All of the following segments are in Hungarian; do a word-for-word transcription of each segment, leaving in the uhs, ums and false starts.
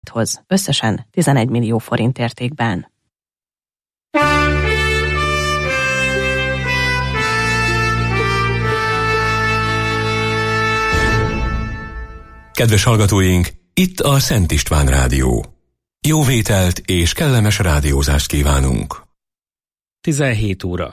Margithoz, összesen tizenegy millió forint értékben. Kedves hallgatóink, itt a Szent István Rádió. Jó vételt és kellemes rádiózást kívánunk. tizenhét óra.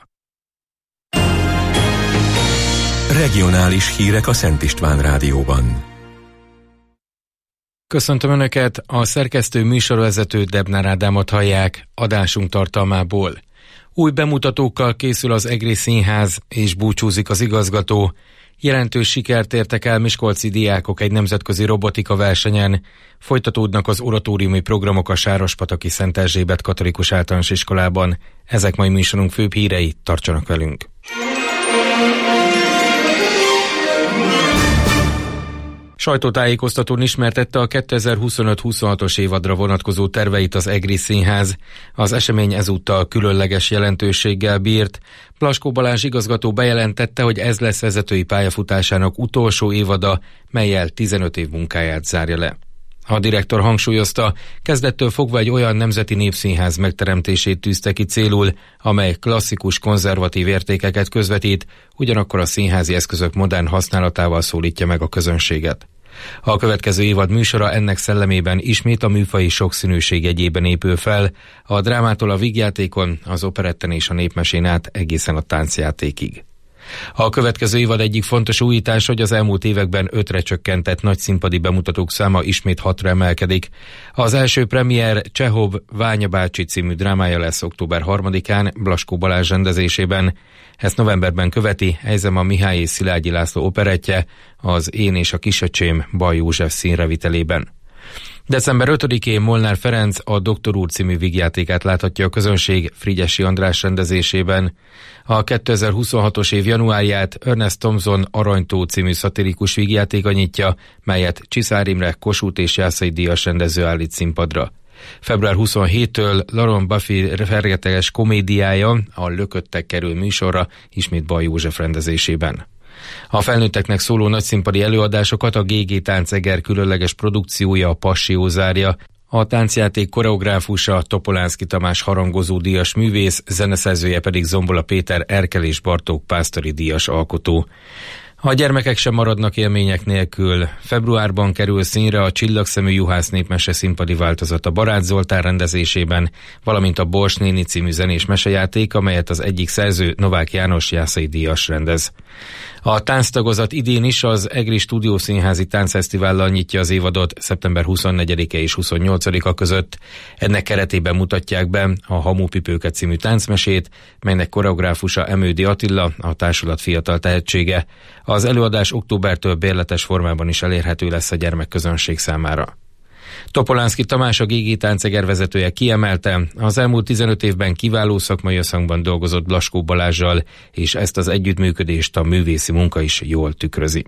Regionális hírek a Szent István Rádióban. Köszöntöm Önöket, a szerkesztő műsorvezető Debnár Ádámot hallják adásunk tartalmából. Új bemutatókkal készül az Egri Színház, és búcsúzik az igazgató. Jelentős sikert értek el miskolci diákok egy nemzetközi robotika versenyen. Folytatódnak az oratóriumi programok a Sárospataki Szent Erzsébet Katolikus Általános Iskolában. Ezek mai műsorunk főbb hírei, tartsanak velünk! Sajtótájékoztatón ismertette a kétezer-huszonöt-huszonhatos évadra vonatkozó terveit az Egri Színház. Az esemény ezúttal különleges jelentőséggel bírt. Plaskó Balázs igazgató bejelentette, hogy ez lesz vezetői pályafutásának utolsó évada, mellyel tizenöt év munkáját zárja le. A direktor hangsúlyozta, kezdettől fogva egy olyan nemzeti népszínház megteremtését tűzte ki célul, amely klasszikus konzervatív értékeket közvetít, ugyanakkor a színházi eszközök modern használatával szólítja meg a közönséget. A következő évad műsora ennek szellemében ismét a műfaji sokszínűség jegyében épül fel, a drámától a vígjátékon, az operetten és a népmesén át egészen a táncjátékig. A következő évad egyik fontos újítás, hogy az elmúlt években ötre csökkentett nagyszínpadi bemutatók száma ismét hatra emelkedik. Az első premier Csehov Ványa bácsi című drámája lesz október harmadikán Blaskó Balázs rendezésében. Ezt novemberben követi Ejzema Mihály és Szilágyi László operettje, az Én és a kisöcsém Baj József színrevitelében. december ötödikén Molnár Ferenc a Doktor úr című vígjátékát láthatja a közönség Frigyesi András rendezésében. A kétezer-huszonhatos év januárját Ernest Thompson Aranytó című szatirikus vígjátéka nyitja, melyet Csiszár Imre Kossuth és Jászai díjas rendező állít színpadra. február huszonhétől Laurent Baffy fergeteges komédiája, a Lököttek kerül műsorra, ismét Baj József rendezésében. A felnőtteknek szóló nagyszínpadi előadásokat a gé gé Tánceger különleges produkciója, a Passió zárja. A táncjáték koreográfusa Topolánszky Tamás harangozó díjas művész, zeneszerzője pedig Zombola Péter Erkel és Bartók pásztori díjas alkotó. A gyermekek sem maradnak élmények nélkül. Februárban kerül színre a Csillagszemű juhász népmese színpadi változata Barát Zoltán rendezésében, valamint a Bors néni című zenés mesejáték, amelyet az egyik szerző Novák János Jászai díjas rendez. A tánctagozat idén is az Egri Stúdiószínházi Táncfesztivállal nyitja az évadot szeptember huszonnegyedike és huszonnyolcadika között. Ennek keretében mutatják be a Hamupipőke című táncmesét, melynek koreográfusa Emődi Attila, a társulat fiatal tehetsége. Az előadás októbertől bérletes formában is elérhető lesz a gyermekközönség számára. Topolánszky Tamás, a gé gé Tánceger vezetője kiemelte, az elmúlt tizenöt évben kiváló szakmai összhangban dolgozott Blaskó Balázssal, és ezt az együttműködést a művészi munka is jól tükrözi.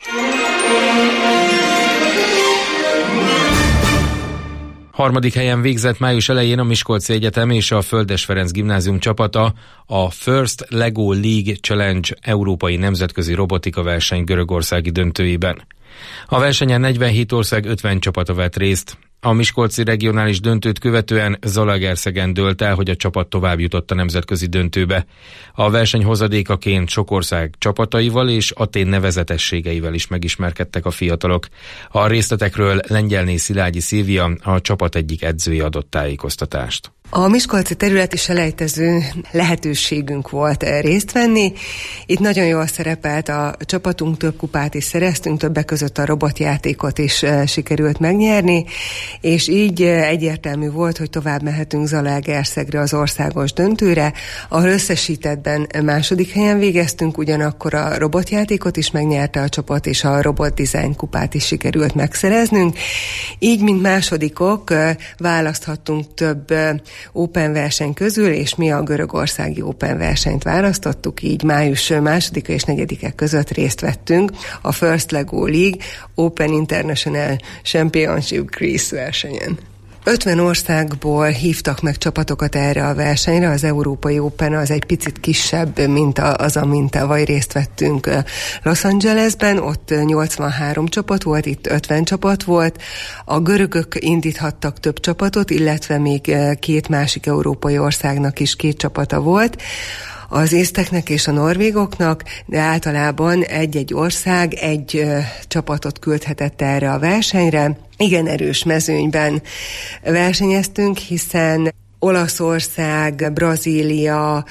Harmadik helyen végzett május elején a Miskolci Egyetem és a Földes Ferenc Gimnázium csapata a First Lego League Challenge európai nemzetközi robotika verseny görögországi döntőjében. A versenyen negyvenhét ország ötven csapata vett részt. A miskolci regionális döntőt követően Zalaegerszegen dőlt el, hogy a csapat tovább jutott a nemzetközi döntőbe. A verseny hozadékaként sok ország csapataival és Atén nevezetességeivel is megismerkedtek a fiatalok. A részletekről Lengyelné Szilágyi Szilvia, a csapat egyik edzője adott tájékoztatást. A miskolci területi selejtező lehetőségünk volt részt venni. Itt nagyon jól szerepelt a csapatunk, több kupát is szereztünk, többek között a robotjátékot is sikerült megnyerni, és így egyértelmű volt, hogy tovább mehetünk Zalaegerszegre, az országos döntőre, ahol összesítettben második helyen végeztünk, ugyanakkor a robotjátékot is megnyerte a csapat, és a robot design kupát is sikerült megszereznünk. Így, mint másodikok, választhattunk több Open verseny közül, és mi a görögországi Open versenyt választottuk, így május másodika és negyedike között részt vettünk a First Lego League Open International Championship Greece versenyen. ötven országból hívtak meg csapatokat erre a versenyre. Az Európai Open az egy picit kisebb, mint az, amint tavaly részt vettünk Los Angelesben. Ott nyolcvanhárom csapat volt, itt ötven csapat volt. A görögök indíthattak több csapatot, illetve még két másik európai országnak is két csapata volt. Az észteknek és a norvégoknak, de általában egy-egy ország egy ö, csapatot küldhetett erre a versenyre. Igen erős mezőnyben versenyeztünk, hiszen Olaszország, Brazília,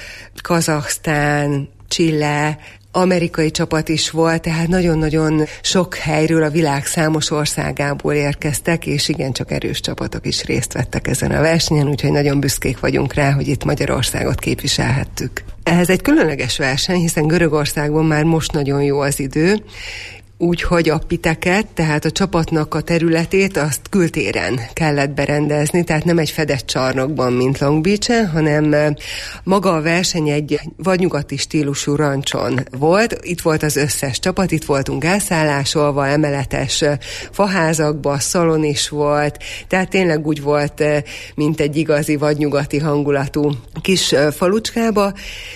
Kazahsztán, Chile, amerikai csapat is volt, tehát nagyon-nagyon sok helyről a világ számos országából érkeztek, és igencsak erős csapatok is részt vettek ezen a versenyen, úgyhogy nagyon büszkék vagyunk rá, hogy itt Magyarországot képviselhettük. Ehhez egy különleges verseny, hiszen Görögországban már most nagyon jó az idő, úgyhogy a piteket, tehát a csapatnak a területét azt kültéren kellett berendezni, tehát nem egy fedett csarnokban, mint Long Beach-en, hanem maga a verseny egy vadnyugati stílusú rancson volt. Itt volt az összes csapat, itt voltunk elszállásolva, emeletes faházakba, szalon is volt, tehát tényleg úgy volt, mint egy igazi vadnyugati hangulatú kis falucskába,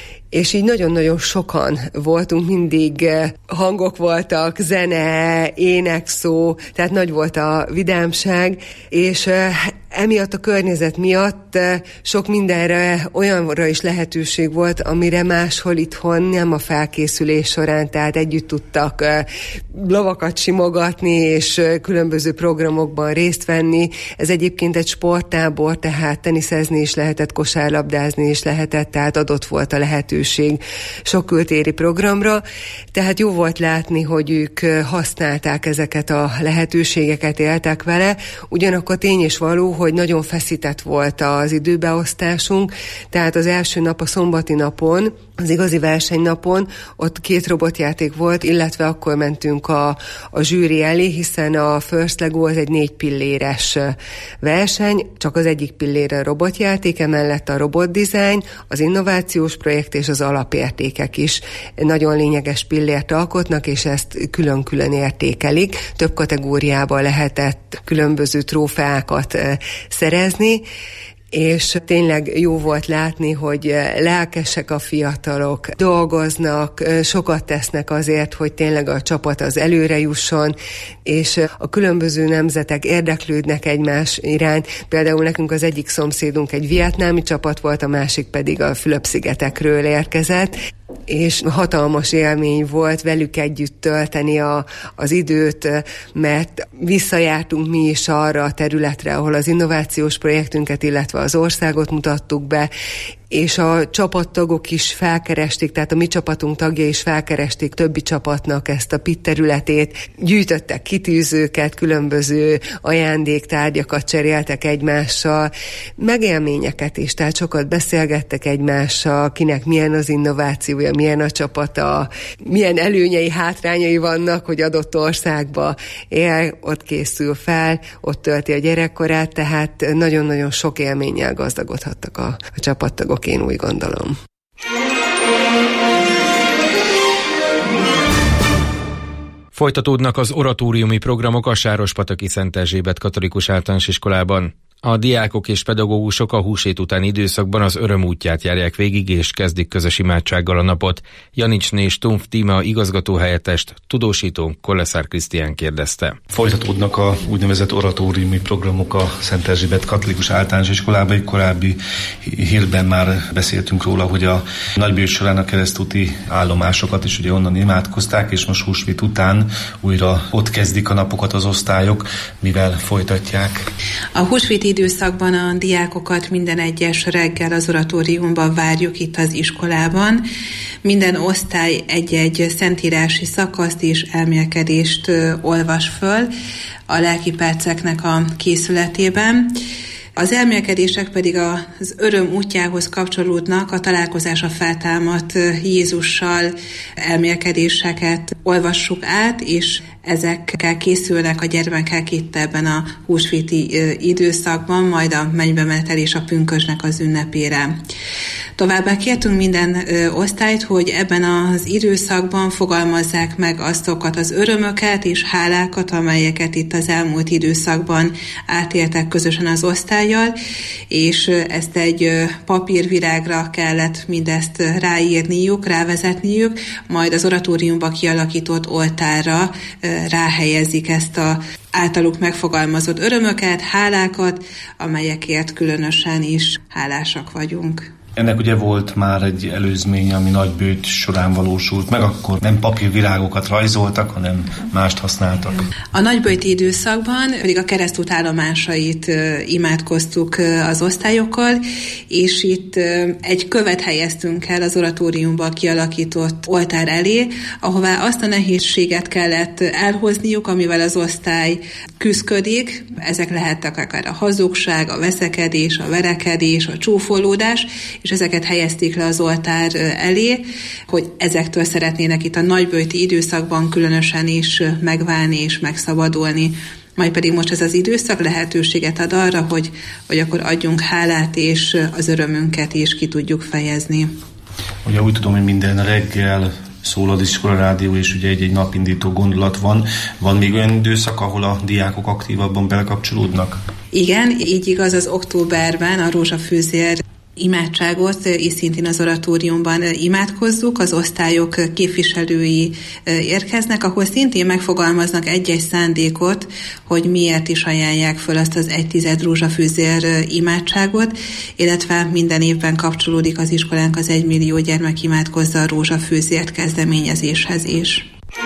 és így nagyon-nagyon sokan voltunk, mindig hangok voltak, zene, énekszó, tehát nagy volt a vidámság, és emiatt a környezet miatt sok mindenre, olyanra is lehetőség volt, amire máshol itthon nem a felkészülés során, tehát együtt tudtak lovakat simogatni, és különböző programokban részt venni. Ez egyébként egy sporttábor, tehát teniszezni is lehetett, kosárlabdázni is lehetett, tehát adott volt a lehetőség sok kültéri programra. Tehát jó volt látni, hogy ők használták ezeket a lehetőségeket, éltek vele, ugyanakkor tény és való, hogy nagyon feszített volt az időbeosztásunk, tehát az első nap, a szombati napon, az igazi versenynapon, ott két robotjáték volt, illetve akkor mentünk a, a zsűri elé, hiszen a First Lego az egy négy pilléres verseny, csak az egyik pillére a robotjáték, emellett a robotdesign, az innovációs projekt és az alapértékek is nagyon lényeges pillért alkotnak, és ezt külön-külön értékelik. Több kategóriában lehetett különböző trófeákat szerezni, és tényleg jó volt látni, hogy lelkesek a fiatalok, dolgoznak, sokat tesznek azért, hogy tényleg a csapat az előre jusson, és a különböző nemzetek érdeklődnek egymás iránt. Például nekünk az egyik szomszédunk egy vietnámi csapat volt, a másik pedig a Fülöp-szigetekről érkezett, és hatalmas élmény volt velük együtt tölteni a, az időt, mert visszajártunk mi is arra a területre, ahol az innovációs projektünket, illetve az országot mutattuk be, és a csapattagok is felkeresték, tehát a mi csapatunk tagja is felkeresték többi csapatnak ezt a pit területét, gyűjtöttek kitűzőket, különböző ajándéktárgyakat cseréltek egymással, megélményeket is, tehát sokat beszélgettek egymással, kinek milyen az innovációja, milyen a csapata, milyen előnyei, hátrányai vannak, hogy adott országba él, ott készül fel, ott tölti a gyerekkorát, tehát nagyon-nagyon sok élménnyel gazdagodhattak a, a csapattagok, én úgy gondolom. Folytatódnak az oratóriumi programok a Sárospataki Szent Erzsébet Katolikus Általános Iskolában. A diákok és pedagógusok a húsvét utáni időszakban az öröm útját járják végig, és kezdik közös imádsággal a napot. Janicsné Stumpf Tíma igazgatóhelyettest tudósító Koleszár Krisztián kérdezte. Folytatódnak a úgynevezett oratóriumi programok a Szent Erzsébet Katolikus Általános Iskolában. Egy korábbi hírben már beszéltünk róla, hogy a Nagybőjt során a keresztúti állomásokat is ugye onnan imádkozták, és most húsvét után újra ott kezdik a napokat az osztályok, mivel folytatják. A húsvéti időszakban a diákokat minden egyes reggel az oratóriumban várjuk itt az iskolában. Minden osztály egy-egy szentírási szakaszt és elmélkedést olvas föl a lelki perceknek a készületében. Az elmélkedések pedig az öröm útjához kapcsolódnak, a találkozás a feltámadt Jézussal elmélkedéseket olvassuk át, és ezekkel készülnek a gyermekek itt ebben a húsvéti időszakban, majd a mennybemenetel és a pünkösdnek az ünnepére. Továbbá kértünk minden ö, osztályt, hogy ebben az időszakban fogalmazzák meg azokat az örömöket és hálákat, amelyeket itt az elmúlt időszakban átéltek közösen az osztállyal, és ö, ezt egy ö, papírvirágra kellett mindezt ráírniuk, rávezetniük, majd az oratóriumba kialakított oltárra ö, ráhelyezik ezt a általuk megfogalmazott örömöket, hálákat, amelyekért különösen is hálásak vagyunk. Ennek ugye volt már egy előzménye, ami Nagybőjt során valósult meg, akkor nem papírvirágokat rajzoltak, hanem mást használtak. A nagybőjti időszakban pedig a keresztút állomásait imádkoztuk az osztályokkal, és itt egy követ helyeztünk el az oratóriumban kialakított oltár elé, ahová azt a nehézséget kellett elhozniuk, amivel az osztály küszködik. Ezek lehettek akár a hazugság, a veszekedés, a verekedés, a csúfolódás, és ezeket helyezték le az oltár elé, hogy ezektől szeretnének itt a nagybőjti időszakban különösen is megválni és megszabadulni. Majd pedig most ez az időszak lehetőséget ad arra, hogy, hogy akkor adjunk hálát, és az örömünket is ki tudjuk fejezni. Ugye úgy tudom, hogy minden reggel szól az iskola rádió, és ugye egy-egy napindító gondolat van. Van még olyan időszak, ahol a diákok aktívabban belekapcsolódnak? Igen, így igaz, az októberben a rózsafűzér imádságot és szintén az oratóriumban imádkozzuk, az osztályok képviselői érkeznek, ahol szintén megfogalmaznak egy-egy szándékot, hogy miért is ajánlják föl azt az egy tized rózsafűzér imádságot, illetve minden évben kapcsolódik az iskolánk az egymillió gyermek imádkozza a rózsafűzért kezdeményezéshez is.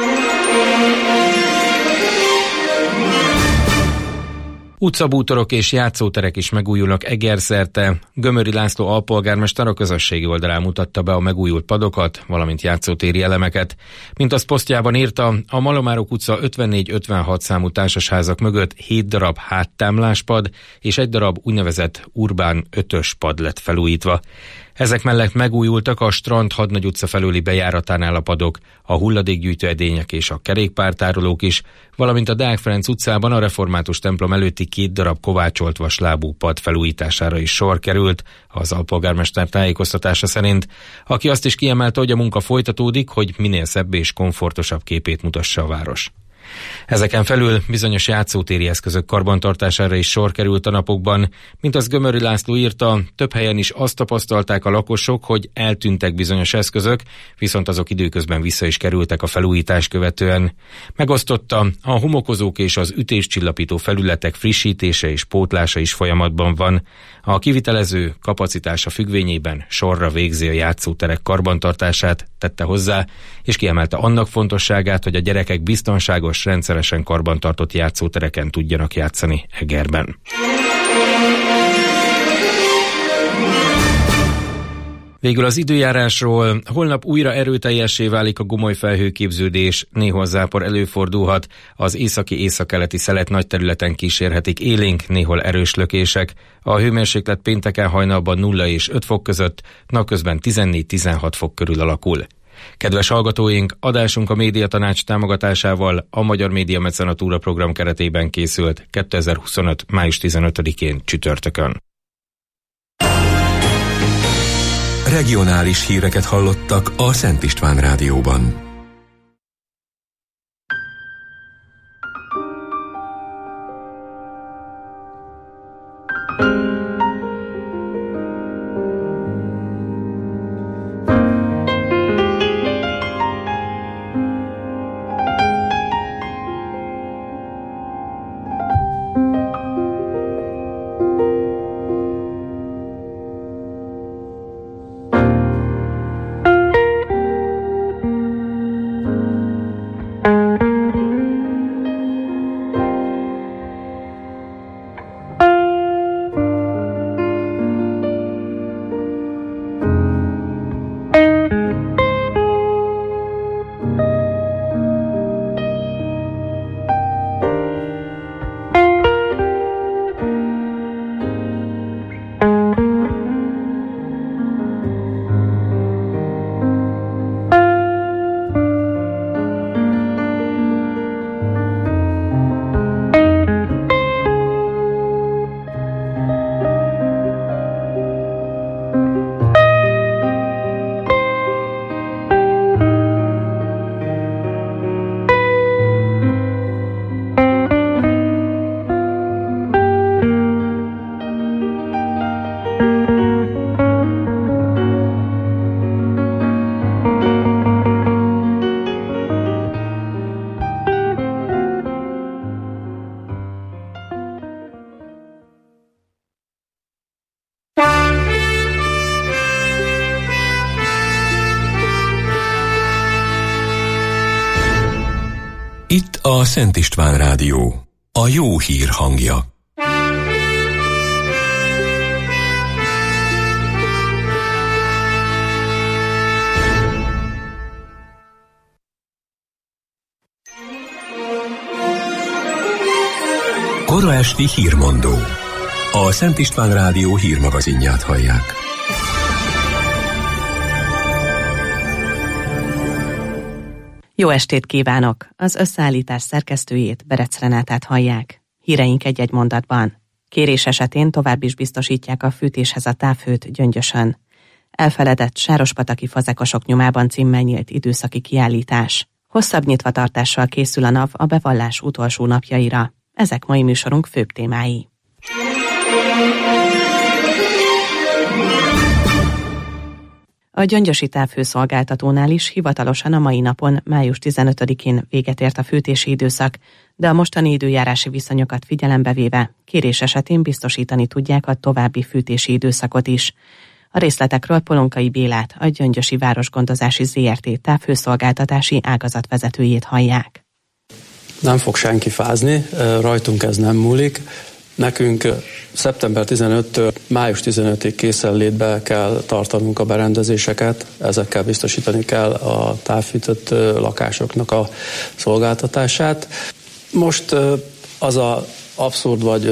Utcabútorok és játszóterek is megújulnak Egerszerte. Gömöri László alpolgármester a közösségi oldalán mutatta be a megújult padokat, valamint játszótéri elemeket. Mint az posztjában írta, a Malomárok utca ötvennégy ötvenhat számú társasházak mögött hét darab háttámláspad és egy darab úgynevezett urbán ötös pad lett felújítva. Ezek mellett megújultak a Strand Hadnagy utca felőli bejáratánál a padok, a hulladékgyűjtő edények és a kerékpártárolók is, valamint a Deák Ferenc utcában a református templom előtti két darab kovácsolt vaslábú pad felújítására is sor került, az alpolgármester tájékoztatása szerint, aki azt is kiemelte, hogy a munka folytatódik, hogy minél szebb és komfortosabb képét mutassa a város. Ezeken felül bizonyos játszótéri eszközök karbantartására is sor került a napokban. Mint az Gömöri László írta, több helyen is azt tapasztalták a lakosok, hogy eltűntek bizonyos eszközök, viszont azok időközben vissza is kerültek a felújítás követően. Megosztotta, a homokozók és az ütéscsillapító felületek frissítése és pótlása is folyamatban van. A kivitelező kapacitása függvényében sorra végzi a játszóterek karbantartását, tette hozzá, és kiemelte annak fontosságát, hogy a gyerekek biztonságos, rendszeresen karbantartott játszótereken tudjanak játszani Egerben. Végül az időjárásról. Holnap újra erőteljessé válik a gomoly felhőképződés, néhol zápor előfordulhat, az északi északkeleti szelet nagy területen kísérhetik élénk, néhol erős lökések. A hőmérséklet pénteken hajnalban nulla és öt fok között, napközben tizennégy-tizenhat fok körül alakul. Kedves hallgatóink, adásunk a Médiatanács támogatásával a Magyar Média Mecenatúra program keretében készült kétezer-huszonöt. május tizenötödikén csütörtökön. Regionális híreket hallottak a Szent István Rádióban. Szent István Rádió, a jó hír hangja. Kora esti hírmondó. A Szent István Rádió hírmagazinját hallják. Jó estét kívánok! Az összeállítás szerkesztőjét, Berec Renátát hallják. Híreink egy-egy mondatban. Kérés esetén tovább is biztosítják a fűtéshez a távhőt Gyöngyösön. Elfeledett sárospataki fazekosok nyomában címmel nyílt időszaki kiállítás. Hosszabb nyitvatartással készül a NAV a bevallás utolsó napjaira. Ezek mai műsorunk főbb témái. A gyöngyösi távhőszolgáltatónál is hivatalosan a mai napon, május tizenötödikén véget ért a fűtési időszak, de a mostani időjárási viszonyokat figyelembe véve kérés esetén biztosítani tudják a további fűtési időszakot is. A részletekről Polonkai Bélát, a Gyöngyösi Városgondozási zé er té távhőszolgáltatási ágazatvezetőjét hallják. Nem fog senki fázni, rajtunk ez nem múlik. Nekünk szeptember tizenötödikétől május tizenötödikéig készenlétbe kell tartanunk a berendezéseket, ezekkel biztosítani kell a távfűtött lakásoknak a szolgáltatását. Most az a abszurd vagy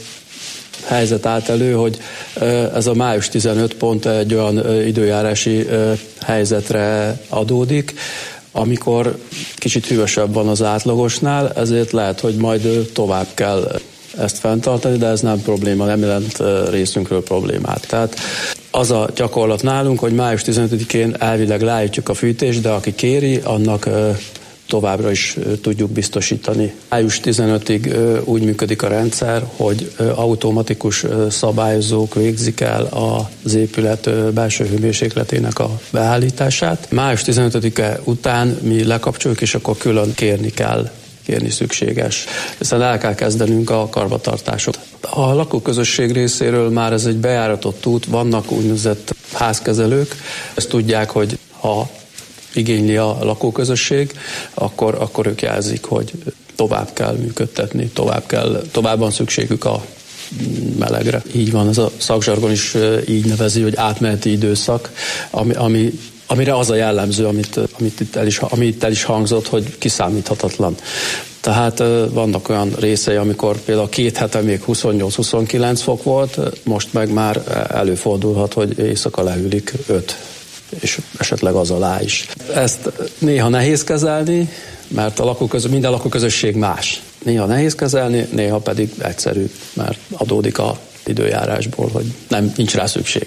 helyzet állt elő, hogy ez a május tizenötödike pont egy olyan időjárási helyzetre adódik, amikor kicsit hűvösebb van az átlagosnál, ezért lehet, hogy majd tovább kell ezt fenntartani, de ez nem probléma, nem jelent részünkről problémát. Tehát az a gyakorlat nálunk, hogy május tizenötödikén elvileg leállítjuk a fűtést, de aki kéri, annak továbbra is tudjuk biztosítani. május tizenötödikéig úgy működik a rendszer, hogy automatikus szabályozók végzik el az épület belső hőmérsékletének a beállítását. május tizenötödike után mi lekapcsoljuk, és akkor külön kérni kell, kérni szükséges. Hiszen el kell kezdenünk a karbantartásot. A lakóközösség részéről már ez egy bejáratott út, vannak úgynevezett házkezelők, ezt tudják, hogy ha igényli a lakóközösség, akkor, akkor ők jelzik, hogy tovább kell működtetni, tovább kell, tovább van szükségük a melegre. Így van, ez a szakzsargon is így nevezi, hogy átmeneti időszak, ami, ami, amire az a jellemző, amit, amit, itt el is, amit itt el is hangzott, hogy kiszámíthatatlan. Tehát vannak olyan részei, amikor például két hete még huszonnyolc-huszonkilenc fok volt, most meg már előfordulhat, hogy éjszaka leülik öt, és esetleg az alá is. Ezt néha nehéz kezelni, mert a lakóközösség, minden lakóközösség más. Néha nehéz kezelni, néha pedig egyszerű, mert adódik az időjárásból, hogy nem, nincs rá szükség.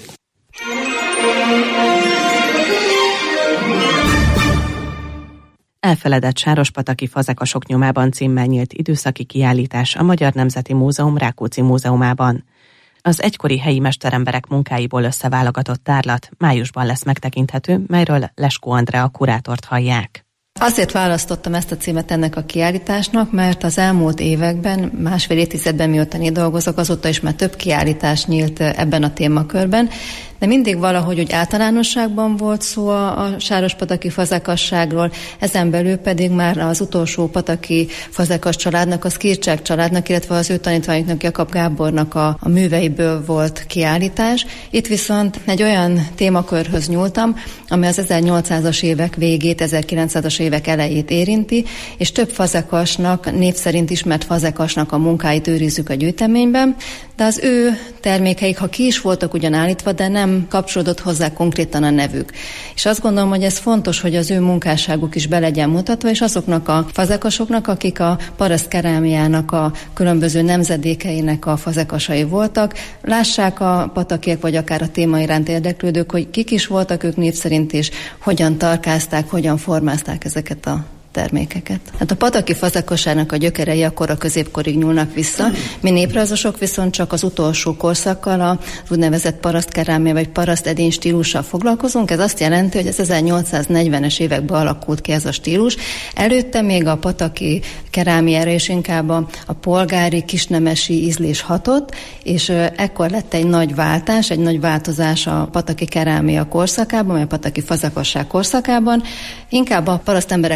Elfeledett sárospataki fazekasok nyomában címmel nyílt időszaki kiállítás a Magyar Nemzeti Múzeum Rákóczi Múzeumában. Az egykori helyi mesteremberek munkáiból összeválogatott tárlat májusban lesz megtekinthető, melyről Leskó Andrea kurátort hallják. Azért választottam ezt a címet ennek a kiállításnak, mert az elmúlt években, másfél évtizedben miután itt dolgozok, azóta is már több kiállítás nyílt ebben a témakörben, de mindig valahogy úgy általánosságban volt szó a, a sárospataki fazekasságról, ezen belül pedig már az utolsó pataki fazekas családnak, a Szkircsák családnak, illetve az ő tanítványoknak, Jakab Gábornak a, a műveiből volt kiállítás. Itt viszont egy olyan témakörhöz nyúltam, ami az ezernyolcszázas évek végét, ezerkilencszázas évek elejét érinti, és több fazekasnak, név szerint ismert fazekasnak a munkáit őrizzük a gyűjteményben, de az ő termékeik, ha ki is voltak ugyan állítva, de nem kapcsolódott hozzá konkrétan a nevük. És azt gondolom, hogy ez fontos, hogy az ő munkásságuk is be legyen mutatva, és azoknak a fazekasoknak, akik a paraszt kerámiának a különböző nemzedékeinek a fazekasai voltak, lássák a patakiek, vagy akár a téma iránt érdeklődők, hogy kik is voltak ők név szerint, és hogyan tarkázták, hogyan formázták ezeket a termékeket. Hát a pataki fazekasságnak a gyökerei akkor a középkorig nyúlnak vissza. Mi néprajzosok viszont csak az utolsó korszakkal, a úgynevezett parasztkerámia vagy parasztedény stílussal foglalkozunk. Ez azt jelenti, hogy az ezernyolcszáznegyvenes években alakult ki ez a stílus. Előtte még a pataki kerámiára és inkább a, a polgári, kisnemesi ízlés hatott, és ekkor lett egy nagy váltás, egy nagy változás a pataki kerámia korszakában, vagy a pataki fazekasság korszakában. Inkább a paraszt emberek lettek a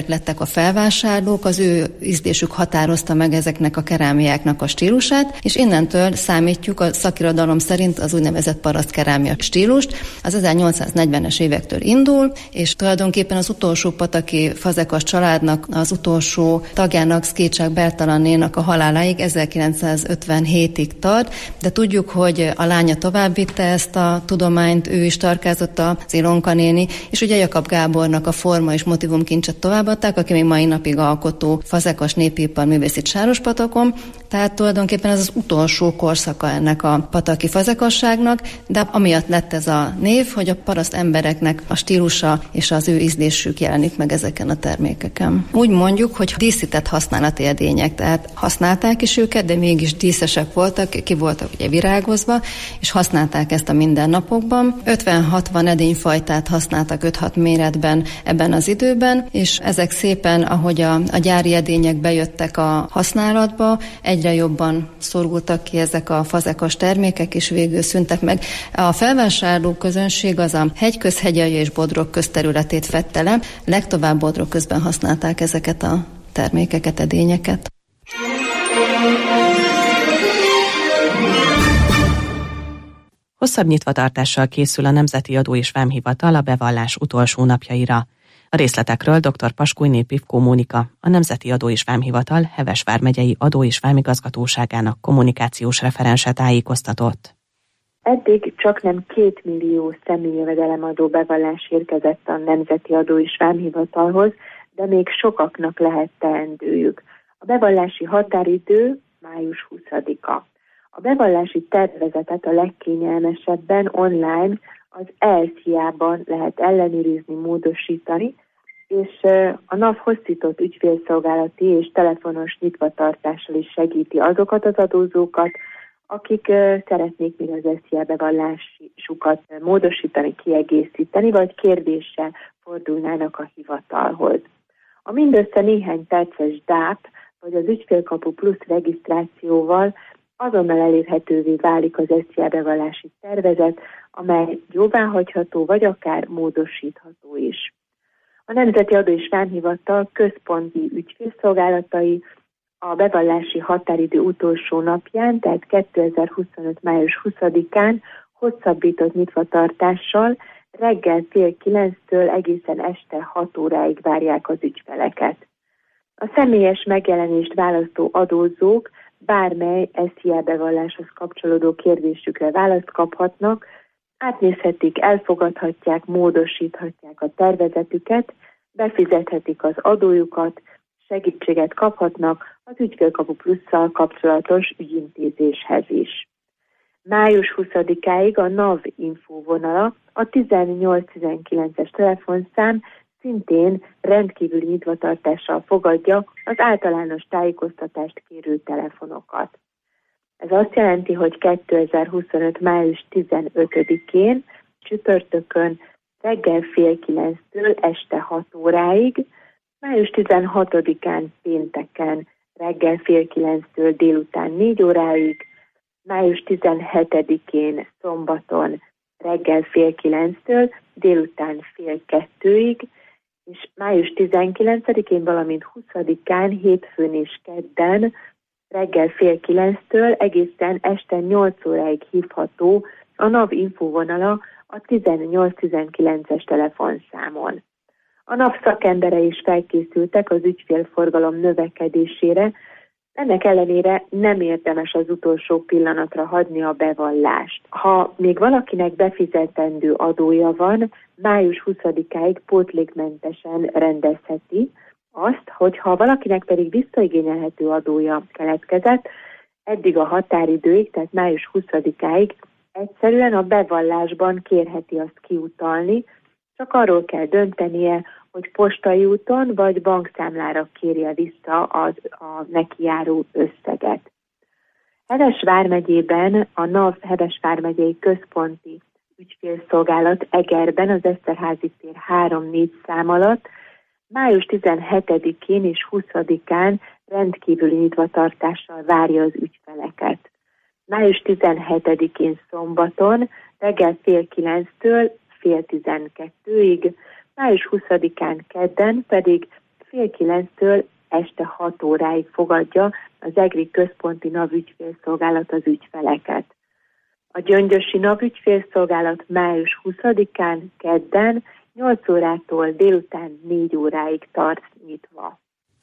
a felvásárlók, az ő ízlésük határozta meg ezeknek a kerámiáknak a stílusát, és innentől számítjuk a szakirodalom szerint az úgynevezett parasztkerámia stílust. Az ezernyolcszáznegyvenes évektől indul, és tulajdonképpen az utolsó pataki fazekas családnak, az utolsó tagjának, Szkécsák Bertalannénak a haláláig ezerkilencszázötvenhétig tart, de tudjuk, hogy a lánya továbbvitte ezt a tudományt, ő is tarkázott, az Ilonka néni, és ugye Jakab Gábornak a forma és motivumkincset továbbadták, aki még mai napig alkotó fazekas népipar művészét Sárospatakon, tehát tulajdonképpen ez az utolsó korszaka ennek a pataki fazekasságnak, de amiatt lett ez a név, hogy a paraszt embereknek a stílusa és az ő ízlésük jelenik meg ezeken a termékeken. Úgy mondjuk, hogy díszített használati edények, tehát használták is őket, de mégis díszesek voltak, ki voltak ugye virágozva, és használták ezt a mindennapokban. ötven-hatvan edényfajtát használtak öt-hat méretben ebben az időben, és ezek szépen, ahogy a, a gyári edények bejöttek a használatba, egyre jobban szorultak ki ezek a fazekas termékek, és végül szűntek meg. A felvásárló közönség az a Hegyközhegyalja és Bodrog közterületét fedte le, legtovább Bodrog közben használták ezeket a termékeket, edényeket. Hosszabb nyitvatartással készül a Nemzeti Adó és Vámhivatal a bevallás utolsó napjaira. A részletekről dr. Paskúj Népivkó Mónika, a Nemzeti Adó és Vámhivatal Heves vármegyei Adó- és Vámigazgatóságának kommunikációs referense tájékoztatott. Eddig csak nem két millió személyi jövedelemadó bevallás érkezett a Nemzeti Adó és Vámhivatalhoz, de még sokaknak lehet teendőjük. A bevallási határidő május huszadika. A bevallási tervezetet a legkényelmesebben online az e es zé á-ban lehet ellenőrizni, módosítani, és a NAV hosszított ügyfélszolgálati és telefonos nyitvatartással is segíti azokat az adózókat, akik szeretnék még az e es zé á bevallásukat módosítani, kiegészíteni, vagy kérdéssel fordulnának a hivatalhoz. A mindössze néhány perces dáp, vagy az ügyfélkapu plusz regisztrációval azonnal elérhetővé válik az e es zé á bevallási tervezet, amely jóváhagyható, vagy akár módosítható is. A Nemzeti Adó és Vámhivatal központi ügyfélszolgálatai a bevallási határidő utolsó napján, tehát kétezer-huszonöt. május huszadikán hosszabbított nyitvatartással reggel fél kilenctől egészen este hat óráig várják az ügyfeleket. A személyes megjelenést választó adózók bármely e es zé á bevalláshoz kapcsolódó kérdésükre választ kaphatnak, átnézhetik, elfogadhatják, módosíthatják a tervezetüket, befizethetik az adójukat, segítséget kaphatnak az ügyfélkapu plusszal kapcsolatos ügyintézéshez is. május huszadikáig a NAV infóvonala, a tizennyolc tizenkilences telefonszám szintén rendkívüli nyitvatartással fogadja az általános tájékoztatást kérő telefonokat. Ez azt jelenti, hogy kétezer-huszonöt. május tizenötödikén csütörtökön reggel fél kilenctől este hat óráig, május tizenhatodikán pénteken reggel fél kilenctől délután négy óráig, május tizenhetedikén szombaton reggel fél kilenctől délután fél kettőig, és május tizenkilencedikén, valamint huszadikán hétfőn és kedden reggel fél kilenctől egészen este nyolc óráig hívható a NAV infóvonala a tizennyolc tizenkilences telefonszámon. A NAV szakembere is felkészültek az ügyfélforgalom növekedésére, ennek ellenére nem érdemes az utolsó pillanatra hagyni a bevallást. Ha még valakinek befizetendő adója van, május huszadikáig pótlékmentesen rendezheti azt, hogyha valakinek pedig visszaigényelhető adója keletkezett, eddig a határidőig, tehát május huszadikáig egyszerűen a bevallásban kérheti azt kiutalni, csak arról kell döntenie, hogy postai úton vagy bankszámlára kérje vissza az, a neki járó összeget. Heves vármegyében a NAV Heves vármegyei központi ügyfélszolgálat Egerben az Eszterházy tér három-négy szám alatt május tizenhetedikén és huszadikán rendkívüli nyitvatartással várja az ügyfeleket. május tizenhetedikén szombaton reggel fél kilenctől fél tizenkettőig, május huszadikán kedden pedig fél kilenctől este hat óráig fogadja az EGRI központi navügyfélszolgálat az ügyfeleket. A gyöngyösi navügyfélszolgálat május huszadikán kedden nyolc órától délután négy óráig tart nyitva.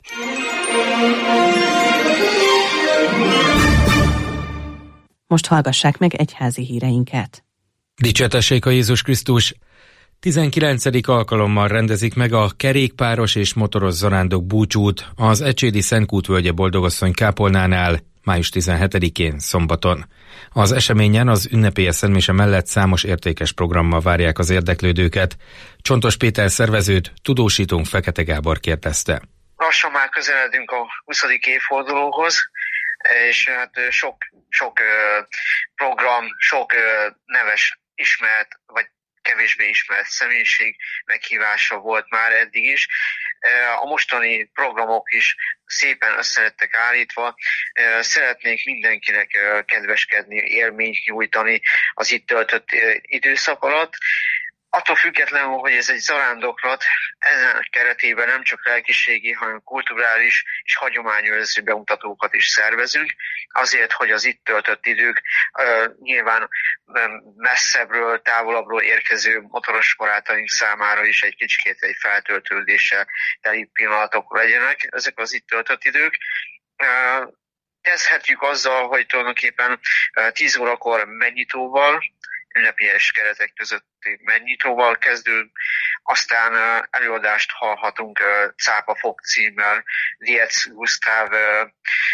Most hallgassák meg egyházi híreinket. Dicsértessék a Jézus Krisztus! tizenkilencedik alkalommal rendezik meg a kerékpáros és motoros zarándok búcsút az Ecsédi Szentkút völgye Boldogasszony kápolnánál május tizenhetedikén szombaton. Az eseményen az ünnepélyes szentmise mellett számos értékes programmal várják az érdeklődőket. Csontos Péter szervezőt tudósítónk Fekete Gábor kérdezte. Lassan már közeledünk a huszadik évfordulóhoz, és hát sok, sok program, sok neves ismert, vagy kevésbé ismert személyiség meghívása volt már eddig is. A mostani programok is szépen össze lettek állítva. Szeretnék mindenkinek kedveskedni, élményt nyújtani az itt töltött időszak alatt. Attól függetlenül, hogy ez egy zarándoklat, ezen keretében nem csak lelkiségi, hanem kulturális és hagyományőrző bemutatókat is szervezünk, azért, hogy az itt töltött idők uh, nyilván messzebbről, távolabbról érkező motoros barátaink számára is egy kicsikét egy feltöltődéssel teli pillanatok legyenek ezek az itt töltött idők. Uh, kezdhetjük azzal, hogy tulajdonképpen uh, tíz órakor megnyitóval, ünnepélyes keretek között megnyitóval kezdünk, aztán uh, előadást hallhatunk uh, Cápa Fok címmel, Lietz Gusztáv uh,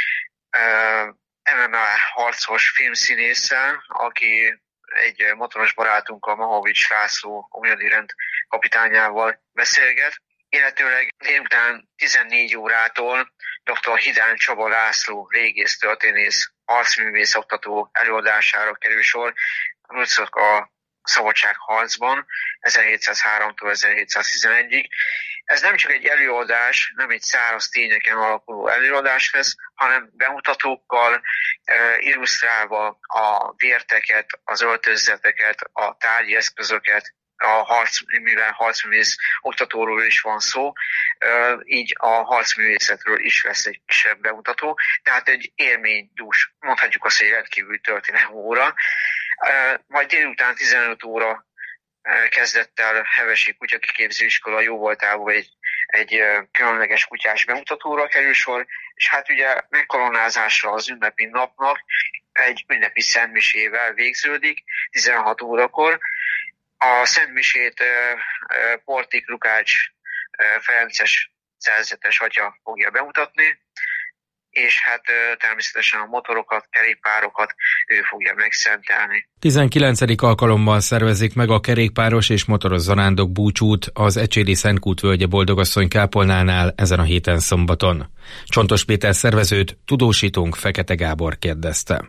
uh, em em á harcos filmszínésszel, aki egy motoros barátunkkal, Mahovics László Omjadi rend kapitányával beszélget. Illetőleg délután tizennégy órától dr. Hidán Csaba László régész történész, harcművész oktató előadására kerül sor, Rucok a szabadságharcban ezerhétszázháromtól ezerhétszáztizenegyig. Ez nem csak egy előadás, nem egy száraz tényeken alapuló előadás lesz, hanem bemutatókkal, illusztrálva a vérteket, az öltözeteket, a tárgyi eszközöket, a harc, mivel harcművész oktatóról is van szó, így a harcművészetről is lesz egy kisebb bemutató, tehát egy élménydús, mondhatjuk azt, hogy rendkívül történelmi óra. Majd délután tizenöt óra kezdett el Hevesi Kutyakiképzőiskola jóvoltából egy, egy különleges kutyás bemutatóra kerül sor, és hát ugye megkoronázásra az ünnepi napnak egy ünnepi szentmisével végződik tizenhat órakor. A szentmisét Portik Lukács Ferences szerzetes atya fogja bemutatni, és hát természetesen a motorokat, kerékpárokat ő fogja megszentelni. tizenkilencedik alkalommal szervezik meg a kerékpáros és motoros zarándok búcsút az Ecsédi Szentkút völgye Boldogasszony kápolnánál ezen a héten szombaton. Csontos Péter szervezőt tudósítónk Fekete Gábor kérdezte.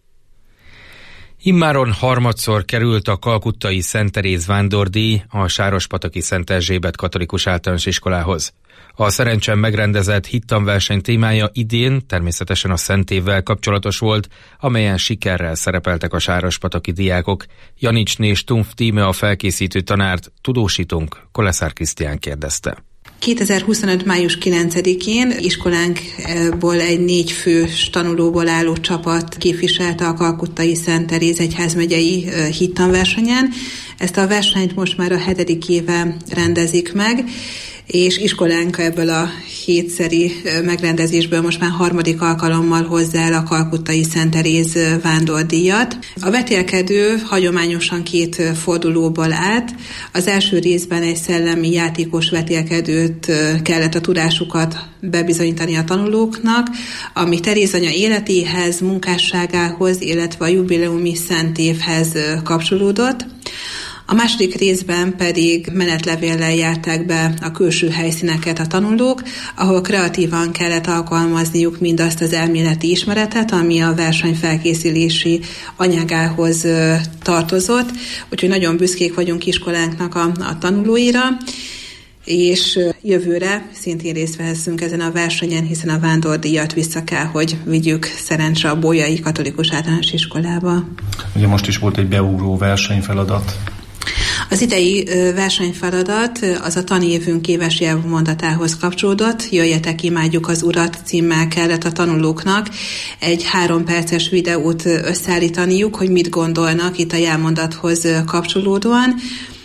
Immáron harmadszor került a kalkuttai Szent Teréz vándordíj a Sárospataki Szent Erzsébet Katolikus Általános Iskolához. A szerencsen megrendezett hittanverseny témája idén természetesen a Szent Évvel kapcsolatos volt, amelyen sikerrel szerepeltek a sárospataki diákok. Janicsné Stumpf Tíme a felkészítő tanárt, tudósítónk Koleszár Krisztián kérdezte. kétezer-huszonöt. május kilencedikén iskolánkból egy négy fős tanulóból álló csapat képviselte a kalkuttai Szent Teréz egyházmegyei hittanversenyen. Ezt a versenyt most már a hetedik éve rendezik meg, és iskolánk ebből a hétszeri megrendezésből most már harmadik alkalommal hozzá el a kalkuttai Szent Teréz vándordíjat. A vetélkedő hagyományosan két fordulóból állt. Az első részben egy szellemi játékos vetélkedőt kellett a tudásukat bebizonyítani a tanulóknak, ami Teréz anya életéhez, munkásságához, illetve a jubileumi szent évhez kapcsolódott. A második részben pedig menetlevéllel járták be a külső helyszíneket a tanulók, ahol kreatívan kellett alkalmazniuk mindazt az elméleti ismeretet, ami a verseny felkészülési anyagához tartozott. Úgyhogy nagyon büszkék vagyunk iskolánknak a, a tanulóira, és jövőre szintén részt vehessünk ezen a versenyen, hiszen a vándordíjat vissza kell, hogy vigyük szerencsre a Bolyai Katolikus Általános Iskolába. Ugye most is volt egy beugró versenyfeladat. Az idei versenyfeladat az a tanévünk éves jelmondatához kapcsolódott. Jöjjetek, imádjuk az Urat címmel kellett a tanulóknak egy három perces videót összeállítaniuk, hogy mit gondolnak itt a jelmondathoz kapcsolódóan,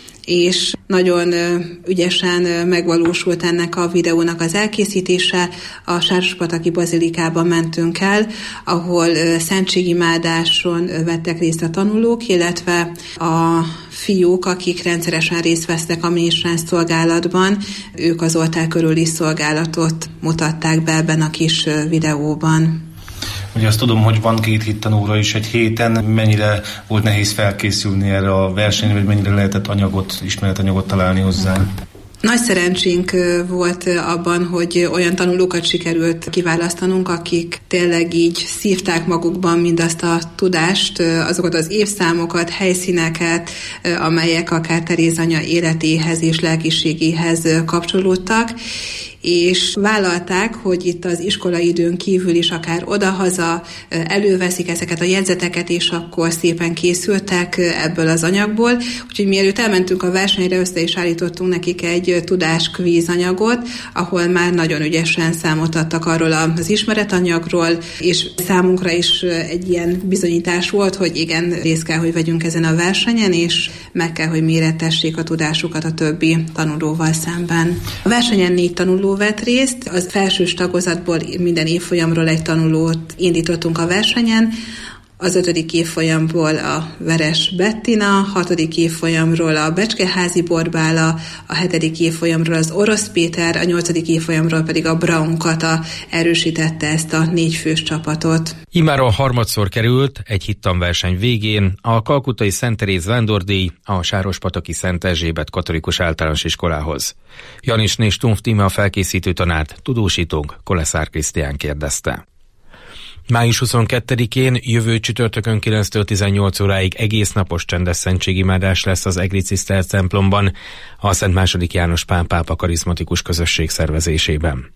és nagyon ügyesen megvalósult ennek a videónak az elkészítése. A Sárospataki Bazilikában mentünk el, ahol szentségimádáson vettek részt a tanulók, illetve a fiúk, akik rendszeresen részt vesznek a minisztráns szolgálatban, ők az oltár körüli szolgálatot mutatták be ebben a kis videóban. Ugye azt tudom, hogy van két hittanóra is egy héten. Mennyire volt nehéz felkészülni erre a versenyre, vagy mennyire lehetett anyagot, ismeretanyagot találni hozzá? Nagy szerencsénk volt abban, hogy olyan tanulókat sikerült kiválasztanunk, akik tényleg így szívták magukban mindazt a tudást, azokat az évszámokat, helyszíneket, amelyek akár Teréz anya életéhez és lelkiségéhez kapcsolódtak, és vállalták, hogy itt az iskolai időn kívül is akár odahaza előveszik ezeket a jegyzeteket, és akkor szépen készültek ebből az anyagból. Úgyhogy mielőtt elmentünk a versenyre, össze is állítottunk nekik egy tudáskvíz anyagot, ahol már nagyon ügyesen számot adtak arról az ismeretanyagról, és számunkra is egy ilyen bizonyítás volt, hogy igen, részt kell, hogy vegyünk ezen a versenyen, és meg kell, hogy méretessék a tudásukat a többi tanulóval szemben. A versenyen négy tanuló vett részt, az felsős tagozatból minden évfolyamról egy tanulót indítottunk a versenyen, az ötödik évfolyamból a Veres Bettina, hatodik évfolyamról a Becskeházi Borbála, a hetedik évfolyamról az Orosz Péter, a nyolcadik évfolyamról pedig a Braun Kata erősítette ezt a négy fős csapatot. Imáron harmadszor került egy hittanverseny végén a kalkutai Szent Teréz vándordíj a Sárospataki Szent Erzsébet Katolikus Általános Iskolához. Janisné Stumpf Tíme a felkészítő tanárt, tudósítónk Koleszár Krisztián kérdezte. május huszonkettedikén jövő csütörtökön kilenctől tizennyolc óráig egész napos csendes szentségimádás lesz az Egri Ciszter templomban, a Szent második János Pál pápa karizmatikus közösség szervezésében.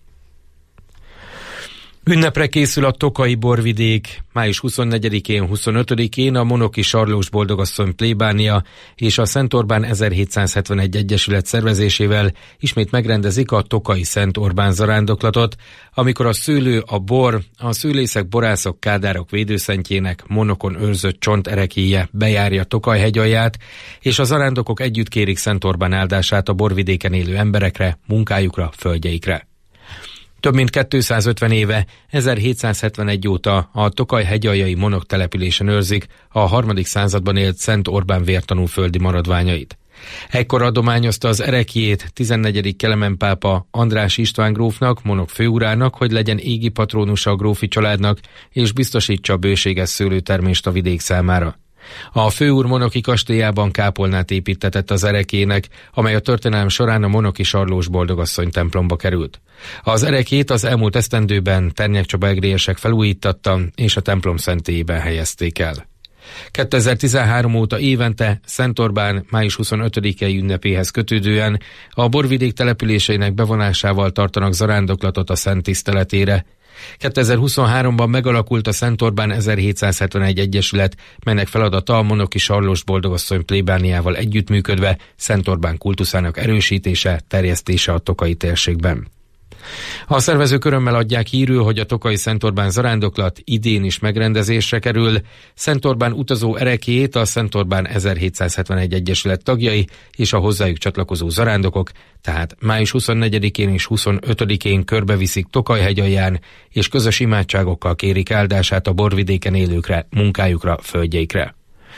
Ünnepre készül a Tokai borvidék. május huszonnegyedikén, huszonötödikén a Monoki Sarlós Boldogasszony plébánia és a Szent Orbán ezerhétszázhetvenegy egyesület szervezésével ismét megrendezik a Tokai Szent Orbán zarándoklatot, amikor a szőlő, a bor, a szőlészek, borászok, kádárok védőszentjének Monokon őrzött csonterekélye bejárja Tokaj hegyalját, és a zarándokok együtt kérik Szent Orbán áldását a borvidéken élő emberekre, munkájukra, földjeikre. Több mint kétszázötven éve, ezerhétszázhetvenegy óta a Tokaj hegyaljai Monok településen őrzik a harmadik században élt Szent Orbán vértanú földi maradványait. Ekkor adományozta az ereklyét tizennegyedik Kelemen pápa András István grófnak, Monok főurának, hogy legyen égi patrónusa a grófi családnak, és biztosítsa a bőséges szőlőtermést a vidék számára. A főúr Monoki kastélyában kápolnát építetett az erekének, amely a történelem során a Monoki Sarlós Boldogasszony templomba került. Az erekét az elmúlt esztendőben Ternyek Csaba egriesek felújítatta, és a templom szentélyében helyezték el. kétezer-tizenhárom óta évente Szent Orbán május huszonötödikei ünnepéhez kötődően a borvidék településeinek bevonásával tartanak zarándoklatot a szent tiszteletére. kétezer-huszonháromban megalakult a Szent Orbán ezerhétszázhetvenegy egyesület, melynek feladata a Monoki Sarlós Boldogasszony plébániával együttműködve Szent Orbán kultuszának erősítése, terjesztése a tokai térségben. A szervezők örömmel adják hírül, hogy a Tokai Szent Orbán zarándoklat idén is megrendezésre kerül. Szent Orbán utazó erekét a Szent Orbán ezerhétszázhetvenegy egyesület tagjai és a hozzájuk csatlakozó zarándokok, tehát május huszonnegyedikén és huszonötödikén körbeviszik Tokaj hegyalján, és közös imádságokkal kérik áldását a borvidéken élőkre, munkájukra, földjeikre.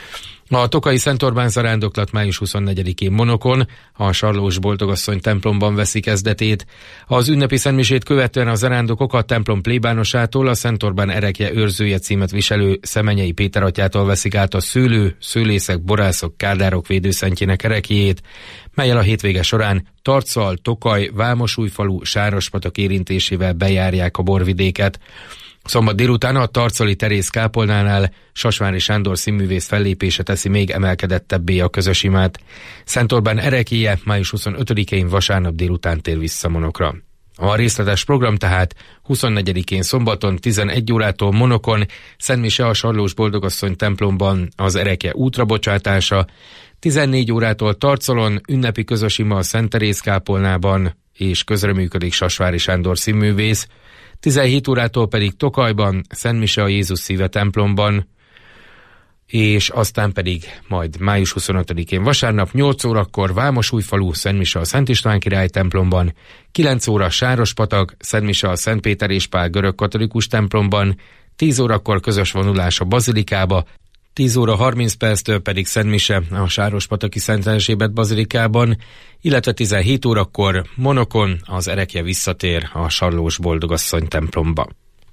A Tokai Szent Orbán zarándoklat május huszonnegyedikén Monokon, a Sarlós Boldogasszony templomban veszi kezdetét. Az ünnepi szentmisét követően a zarándokok a templom plébánosától, a Szent Orbán erekje őrzője címet viselő Szemenyei Péter atyától veszik át a szőlő, szőlészek, borászok, kádárok védőszentjének erekjét, mellyel a hétvége során Tarcal, Tokaj, Vámosújfalu, Sárospatak érintésével bejárják a borvidéket. Szombat délután a tarcali Teréz kápolnánál Sasvári Sándor színművész fellépése teszi még emelkedettebbé a közös imát. Szent Orbán erekélye május huszonötödikén vasárnap délután tér vissza Monokra. A részletes program tehát huszonnegyedikén szombaton tizenegy órától Monokon, Szent Mise a Sarlós Boldogasszony templomban az ereke útrabocsátása, tizennégy órától Tarcolon ünnepi közös ima a Szent Teréz kápolnában, és közreműködik Sasvári Sándor színművész, tizenhét órától pedig Tokajban, Szent Mise a Jézus Szíve templomban, és aztán pedig majd május huszonötödikén vasárnap nyolc órakor Vámosújfalu, Szent Mise a Szent István király templomban, kilenc óra Sárospatak, Szent Mise a Szent Péter és Pál görög katolikus templomban, tíz órakor közös vonulás a bazilikába, tíz óra harminc perctől pedig Szent Mise a Sárospataki Szent Erzsébet bazilikában, illetve tizenhét órakor Monokon az erekje visszatér a Sarlós Boldogasszony templomba.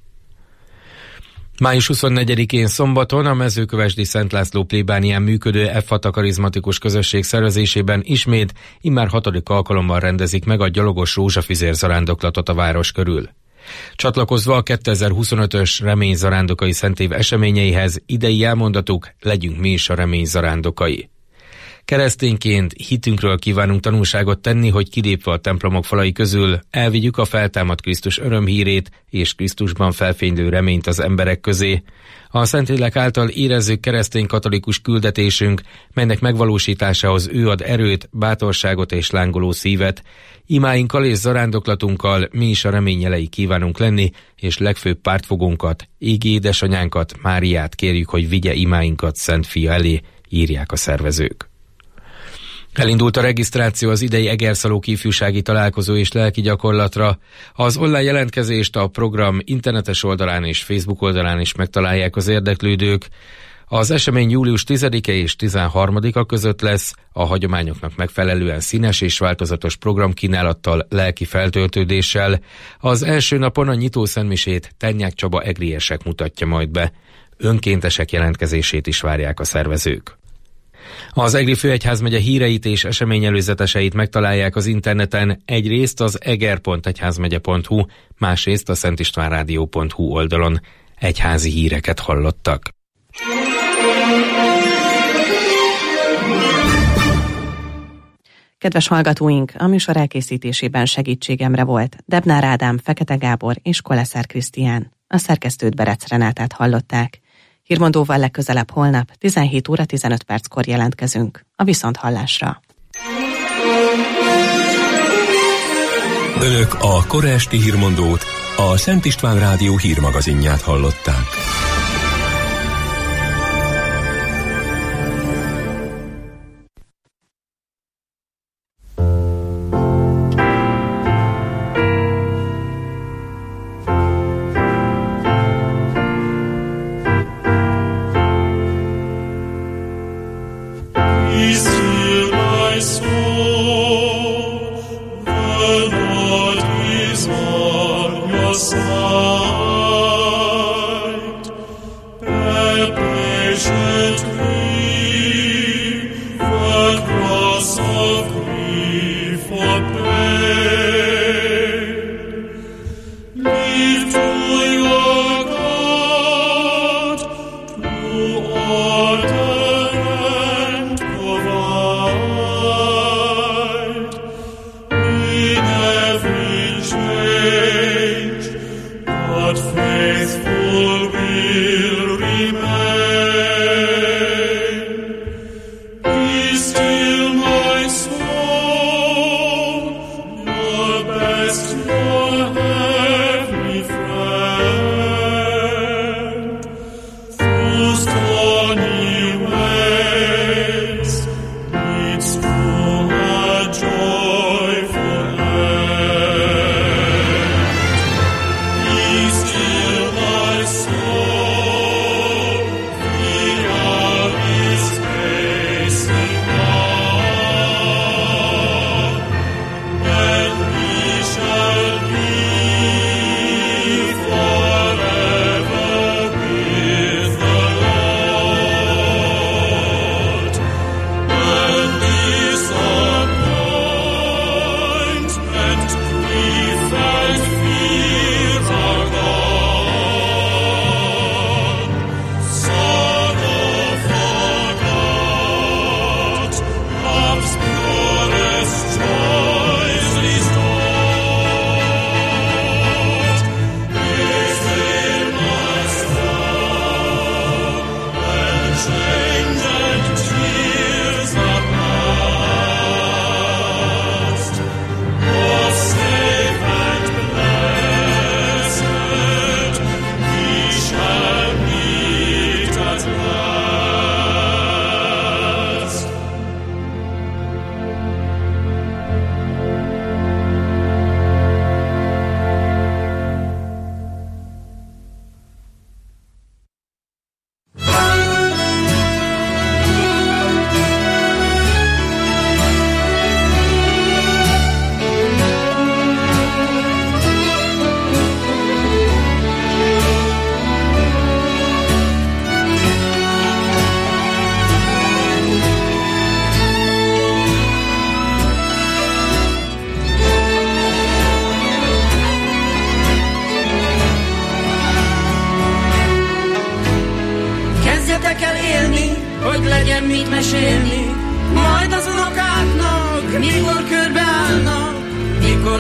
május huszonnegyedikén szombaton a Mezőkövesdi Szent László plébánián működő EFFATA karizmatikus közösség szervezésében ismét immár hatodik alkalommal rendezik meg a gyalogos rózsafüzér zarándoklatot a város körül. Csatlakozva a kétezer-huszonötös remény zarándokai szentév eseményeihez idei elmondatuk, legyünk mi is a remény zarándokai. Keresztényként hitünkről kívánunk tanúságot tenni, hogy kilépve a templomok falai közül elvigyük a feltámadt Krisztus örömhírét és Krisztusban felfénylő reményt az emberek közé. A Szentlélek által érezzük keresztény katolikus küldetésünk, melynek megvalósításához ő ad erőt, bátorságot és lángoló szívet. Imáinkkal és zarándoklatunkkal mi is a remény jelei kívánunk lenni, és legfőbb pártfogónkat, égi édesanyánkat, Máriát kérjük, hogy vigye imáinkat Szent Fia elé, írják a szervezők. Elindult a regisztráció az idei Egerszalók ifjúsági találkozó és lelki gyakorlatra. Az online jelentkezést a program internetes oldalán és Facebook oldalán is megtalálják az érdeklődők. Az esemény július tizedike és tizenharmadika között lesz, a hagyományoknak megfelelően színes és változatos programkínálattal, lelki feltöltődéssel. Az első napon a nyitószentmisét Tennyák Csaba egriesek mutatja majd be. Önkéntesek jelentkezését is várják a szervezők. Az Egri főegyházmegye híreit és eseményelőzeteseit megtalálják az interneten, egyrészt az eger pont egyházmegye pont hu, másrészt a szentistvánrádió pont hu oldalon. Egyházi híreket hallottak. Kedves hallgatóink, a műsor elkészítésében segítségemre volt Debnár Ádám, Fekete Gábor és Koleszer Krisztián. A szerkesztőt Berec Renátát hallották. Hírmondóval legközelebb holnap tizenhét óra tizenöt perckor jelentkezünk. A viszonthallásra. Önök a kora esti hírmondót, a Szent István Rádió hírmagazinját hallották. Order and provide.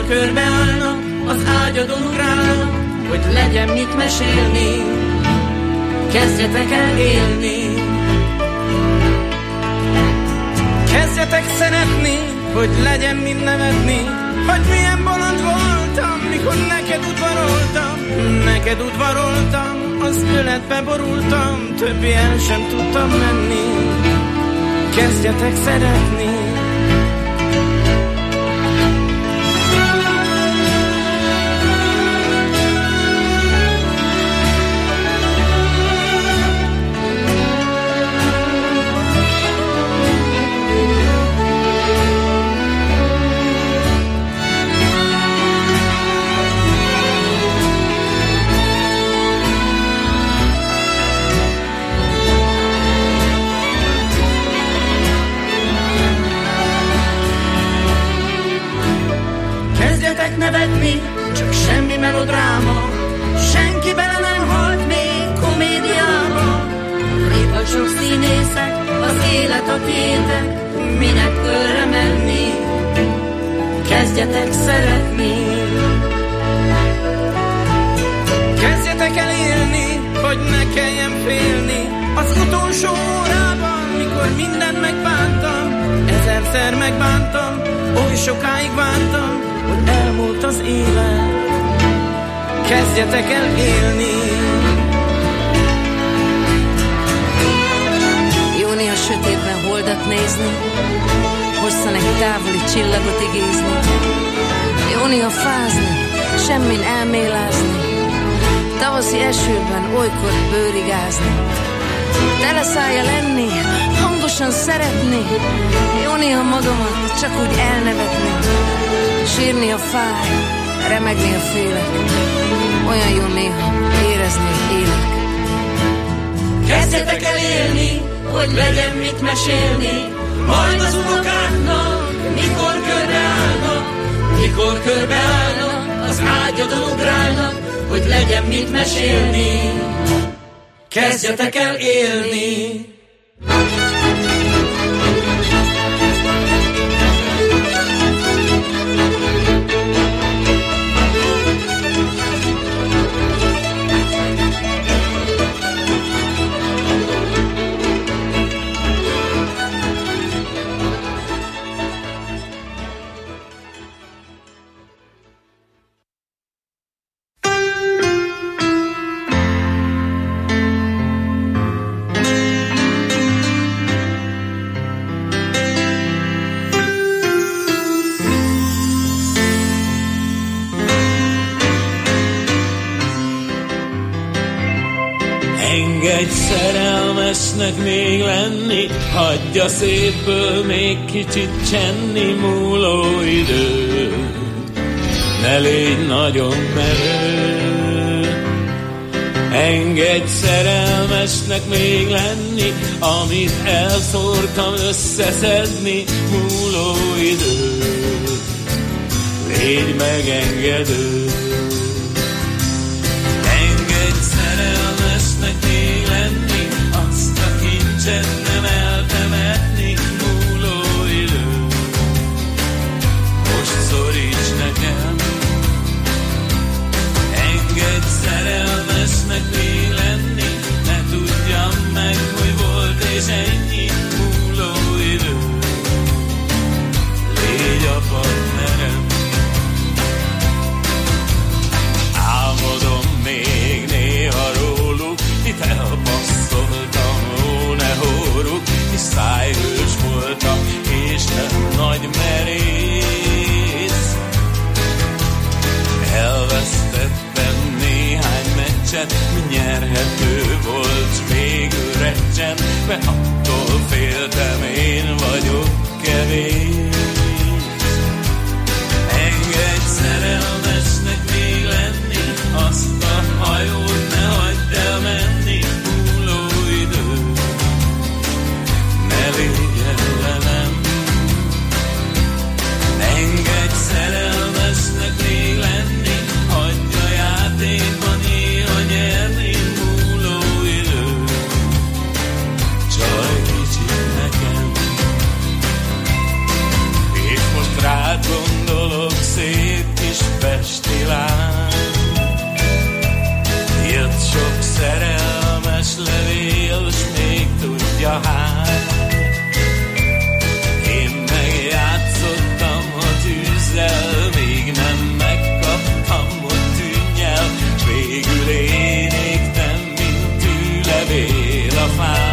mikor körbeállnak, az ágyadon ugrálnak, hogy legyen mit mesélni, kezdjetek el élni. Kezdjetek szeretni, hogy legyen mit nevetni, hogy milyen bolond voltam, mikor neked udvaroltam, neked udvaroltam, az öletbe borultam, többi el sem tudtam menni. Kezdjetek szeretni. Nevetni, csak semmi melodráma, senki bele nem halt még komédiába. Itt a sok színészek, az élet a tétek, minek körre menni, kezdjetek szeretni. Kezdjetek el élni, hogy ne kelljen félni, az utolsó órában, mikor mindent megbántam, ezerszer megbántam, oly sokáig vártam, hogy elmúlt az élet, kezdjetek el élni. Jó néha sötétben holdat nézni, hosszan egy távoli csillagot igézni. Jó néha fázni, semmin elmélázni, tavaszi esőben olykor bőrigázni. Teleszája lenni, hangosan szeretni, jó néha magamat csak úgy elnevetni. Sírni a fáj, remegni a félek, olyan jó néha érezni, hogy élek. Kezdjetek el élni, hogy legyen mit mesélni, majd az unokáknak, mikor körbeállnak, mikor körbeállnak, az ágyadon ugrálnak, hogy legyen mit mesélni. Kezdjetek el élni. Szerelmesnek még lenni, hagyja szépből még kicsit csenni, múló idő, ne légy nagyon merő. Engedj szerelmesnek még lenni, amit elszórtam összeszedni, múló idő, légy megengedő. Engedj szerelmesnek még lenni, azt a kincset nem eltemetni, múló idő, most szoríts nekem. Engedj szerelmesnek még lenni, ne tudjam meg, hogy volt és ennyi, múló idő, légy a partnerem. esti lány. Jött sok szerelmes levél, s még tudja hány. Én megjátszottam a tűzzel, még nem megkaptam, hogy tűnj el, s végül én égtem, mint tűlevél a fán.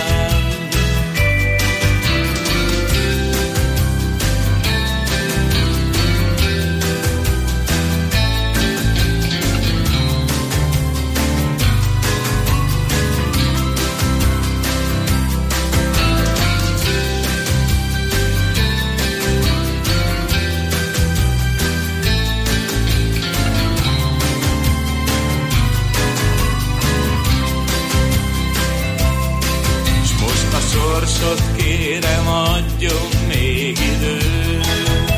Sorsot kérem, adjon még időt,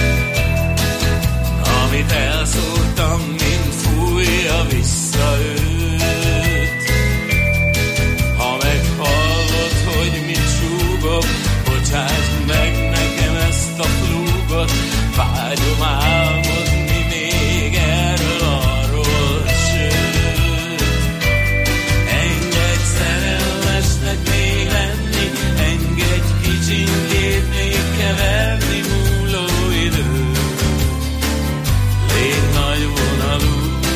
amit elszóltam, mind fújja vissza őt. Ha meghallod, hogy mit súgok, bocsásd meg nekem ezt a flúgot, vágyom álmodni még erről, arról, sőt. Engedj szerelmesnek még lenni, engedj kicsinkét még keverni múló időt. Légy nagy vonalú,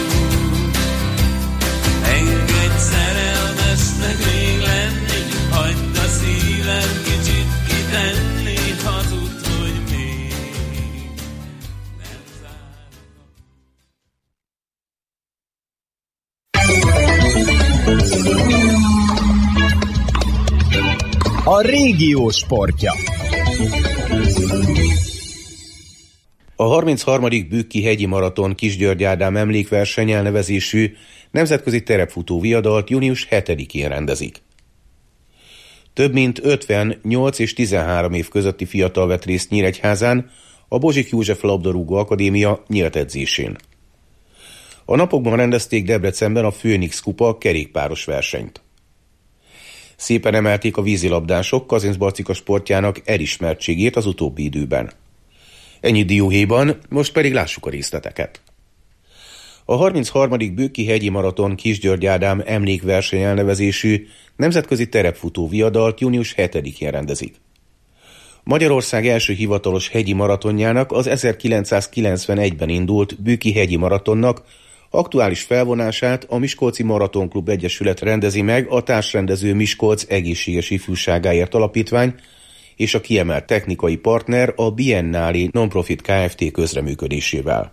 engedj szerelmesnek még lenni, hagyd a szívem kicsit kitenni, hazudt, hogy még nem zárok. A régió sportja. A harmincharmadik Bükki hegyi maraton Kisgyörgy Ádám emlékverseny elnevezésű nemzetközi terepfutó viadalt június hetedikén rendezik. Több mint ötven, nyolc és tizenhárom év közötti fiatal vett részt Nyíregyházán a Bozsik József Labdarúgó Akadémia nyílt edzésén. A napokban rendezték Debrecenben a Főnix kupa kerékpáros versenyt. Szépen emelték a vízilabdások Kazincbarcika sportjának elismertségét az utóbbi időben. Ennyi dióhéjban, most pedig lássuk a részleteket. A harmincharmadik Bükki hegyi maraton Kisgyörgy Ádám emlékverseny elnevezésű nemzetközi terepfutó viadalt június hetedikén rendezik. Magyarország első hivatalos hegyi maratonjának az ezerkilencszázkilencvenegyben indult Bükki hegyi maratonnak aktuális felvonását a Miskolci Maratonklub Egyesület rendezi meg a társrendező Miskolc Egészséges Ifjúságáért Alapítvány és a kiemelt technikai partner a Biennale Nonprofit Kft. Közreműködésével.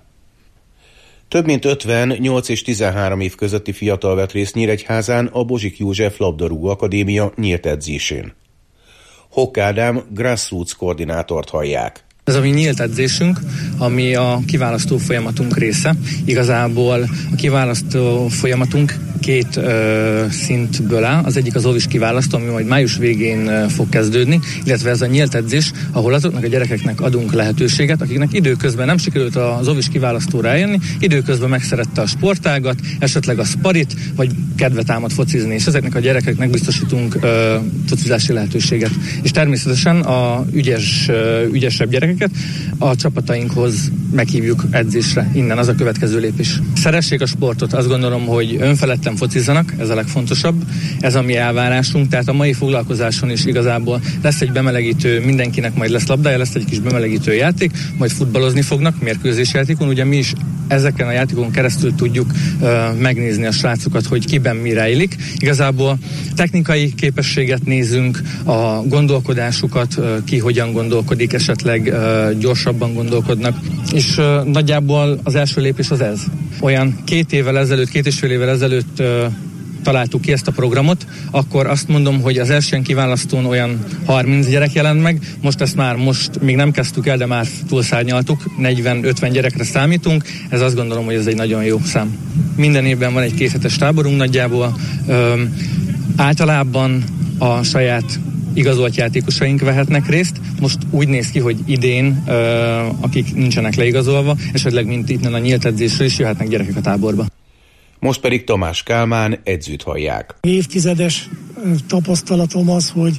Több mint ötven, nyolc és tizenhárom év közötti fiatal vett részt Nyíregyházán a Bozsik József Labdarúgó Akadémia nyílt edzésén. Hock Ádám grassroots koordinátort hallják. Ez a mi nyílt edzésünk, ami a kiválasztó folyamatunk része. Igazából a kiválasztó folyamatunk két ö, szintből áll. Az egyik az óvis kiválasztó, ami majd május végén ö, fog kezdődni, illetve ez a nyílt edzés, ahol azoknak a gyerekeknek adunk lehetőséget, akiknek időközben nem sikerült az óvis kiválasztóra eljönni, időközben megszerette a sportágat, esetleg a sparit, vagy kedve támad focizni, és ezeknek a gyerekeknek biztosítunk ö, focizási lehetőséget. És természetesen a ügyes, ö, ügyesebb gyerekeket a csapatainkhoz meghívjuk edzésre. Innen az a következő lépés. Szeressék a sportot, azt gondolom, hogy önfeledten focizzanak, ez a legfontosabb, ez a mi elvárásunk, tehát a mai foglalkozáson is igazából lesz egy bemelegítő, mindenkinek majd lesz labdája, lesz egy kis bemelegítő játék, majd futballozni fognak, mérkőzés játékon, ugye mi is ezeken a játékon keresztül tudjuk uh, megnézni a srácokat, hogy kiben mi rejlik. Igazából technikai képességet nézünk, a gondolkodásukat, uh, ki hogyan gondolkodik, esetleg uh, gyorsabban gondolkodnak, és uh, nagyjából az első lépés az ez. Olyan két évvel ezelőtt, két és fél évvel ezelőtt uh, találtuk ki ezt a programot, akkor azt mondom, hogy az első kiválasztón olyan harminc gyerek jelent meg, most ezt már most még nem kezdtük el, de már túlszárnyaltuk, negyven-ötven gyerekre számítunk, ez azt gondolom, hogy ez egy nagyon jó szám. Minden évben van egy kéthetes táborunk nagyjából, Ö, általában a saját igazolt játékosaink vehetnek részt. Most úgy néz ki, hogy idén, ö, akik nincsenek leigazolva, esetleg mint itt a nyílt edzésről is jöhetnek gyerekek a táborba. Most pedig Tamás Kálmán edzőt hallják. Évtizedes tapasztalatom az, hogy,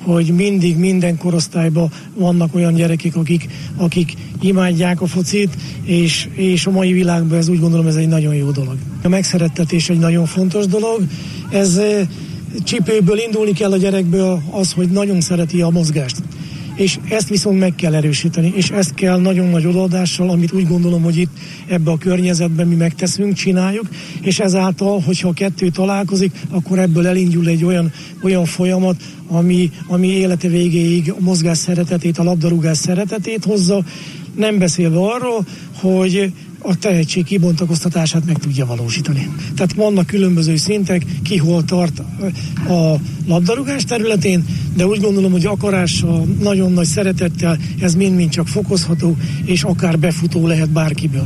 hogy mindig minden korosztályban vannak olyan gyerekek, akik, akik imádják a focit, és, és a mai világban ez úgy gondolom, ez egy nagyon jó dolog. A megszerettetés egy nagyon fontos dolog. Ez csípőből indulni kell a gyerekből az, hogy nagyon szereti a mozgást. És ezt viszont meg kell erősíteni, és ezt kell nagyon nagy odaadással, amit úgy gondolom, hogy itt ebbe a környezetben mi megteszünk, csináljuk, és ezáltal, hogyha a kettő találkozik, akkor ebből elindul egy olyan, olyan folyamat, ami, ami élete végéig a mozgás szeretetét, a labdarúgás szeretetét hozza, nem beszélve arról, hogy a tehetség kibontakoztatását meg tudja valósítani. Tehát vannak különböző szintek, ki hol tart a labdarúgás területén, de úgy gondolom, hogy akarással, nagyon nagy szeretettel ez mind-mind csak fokozható, és akár befutó lehet bárkiből.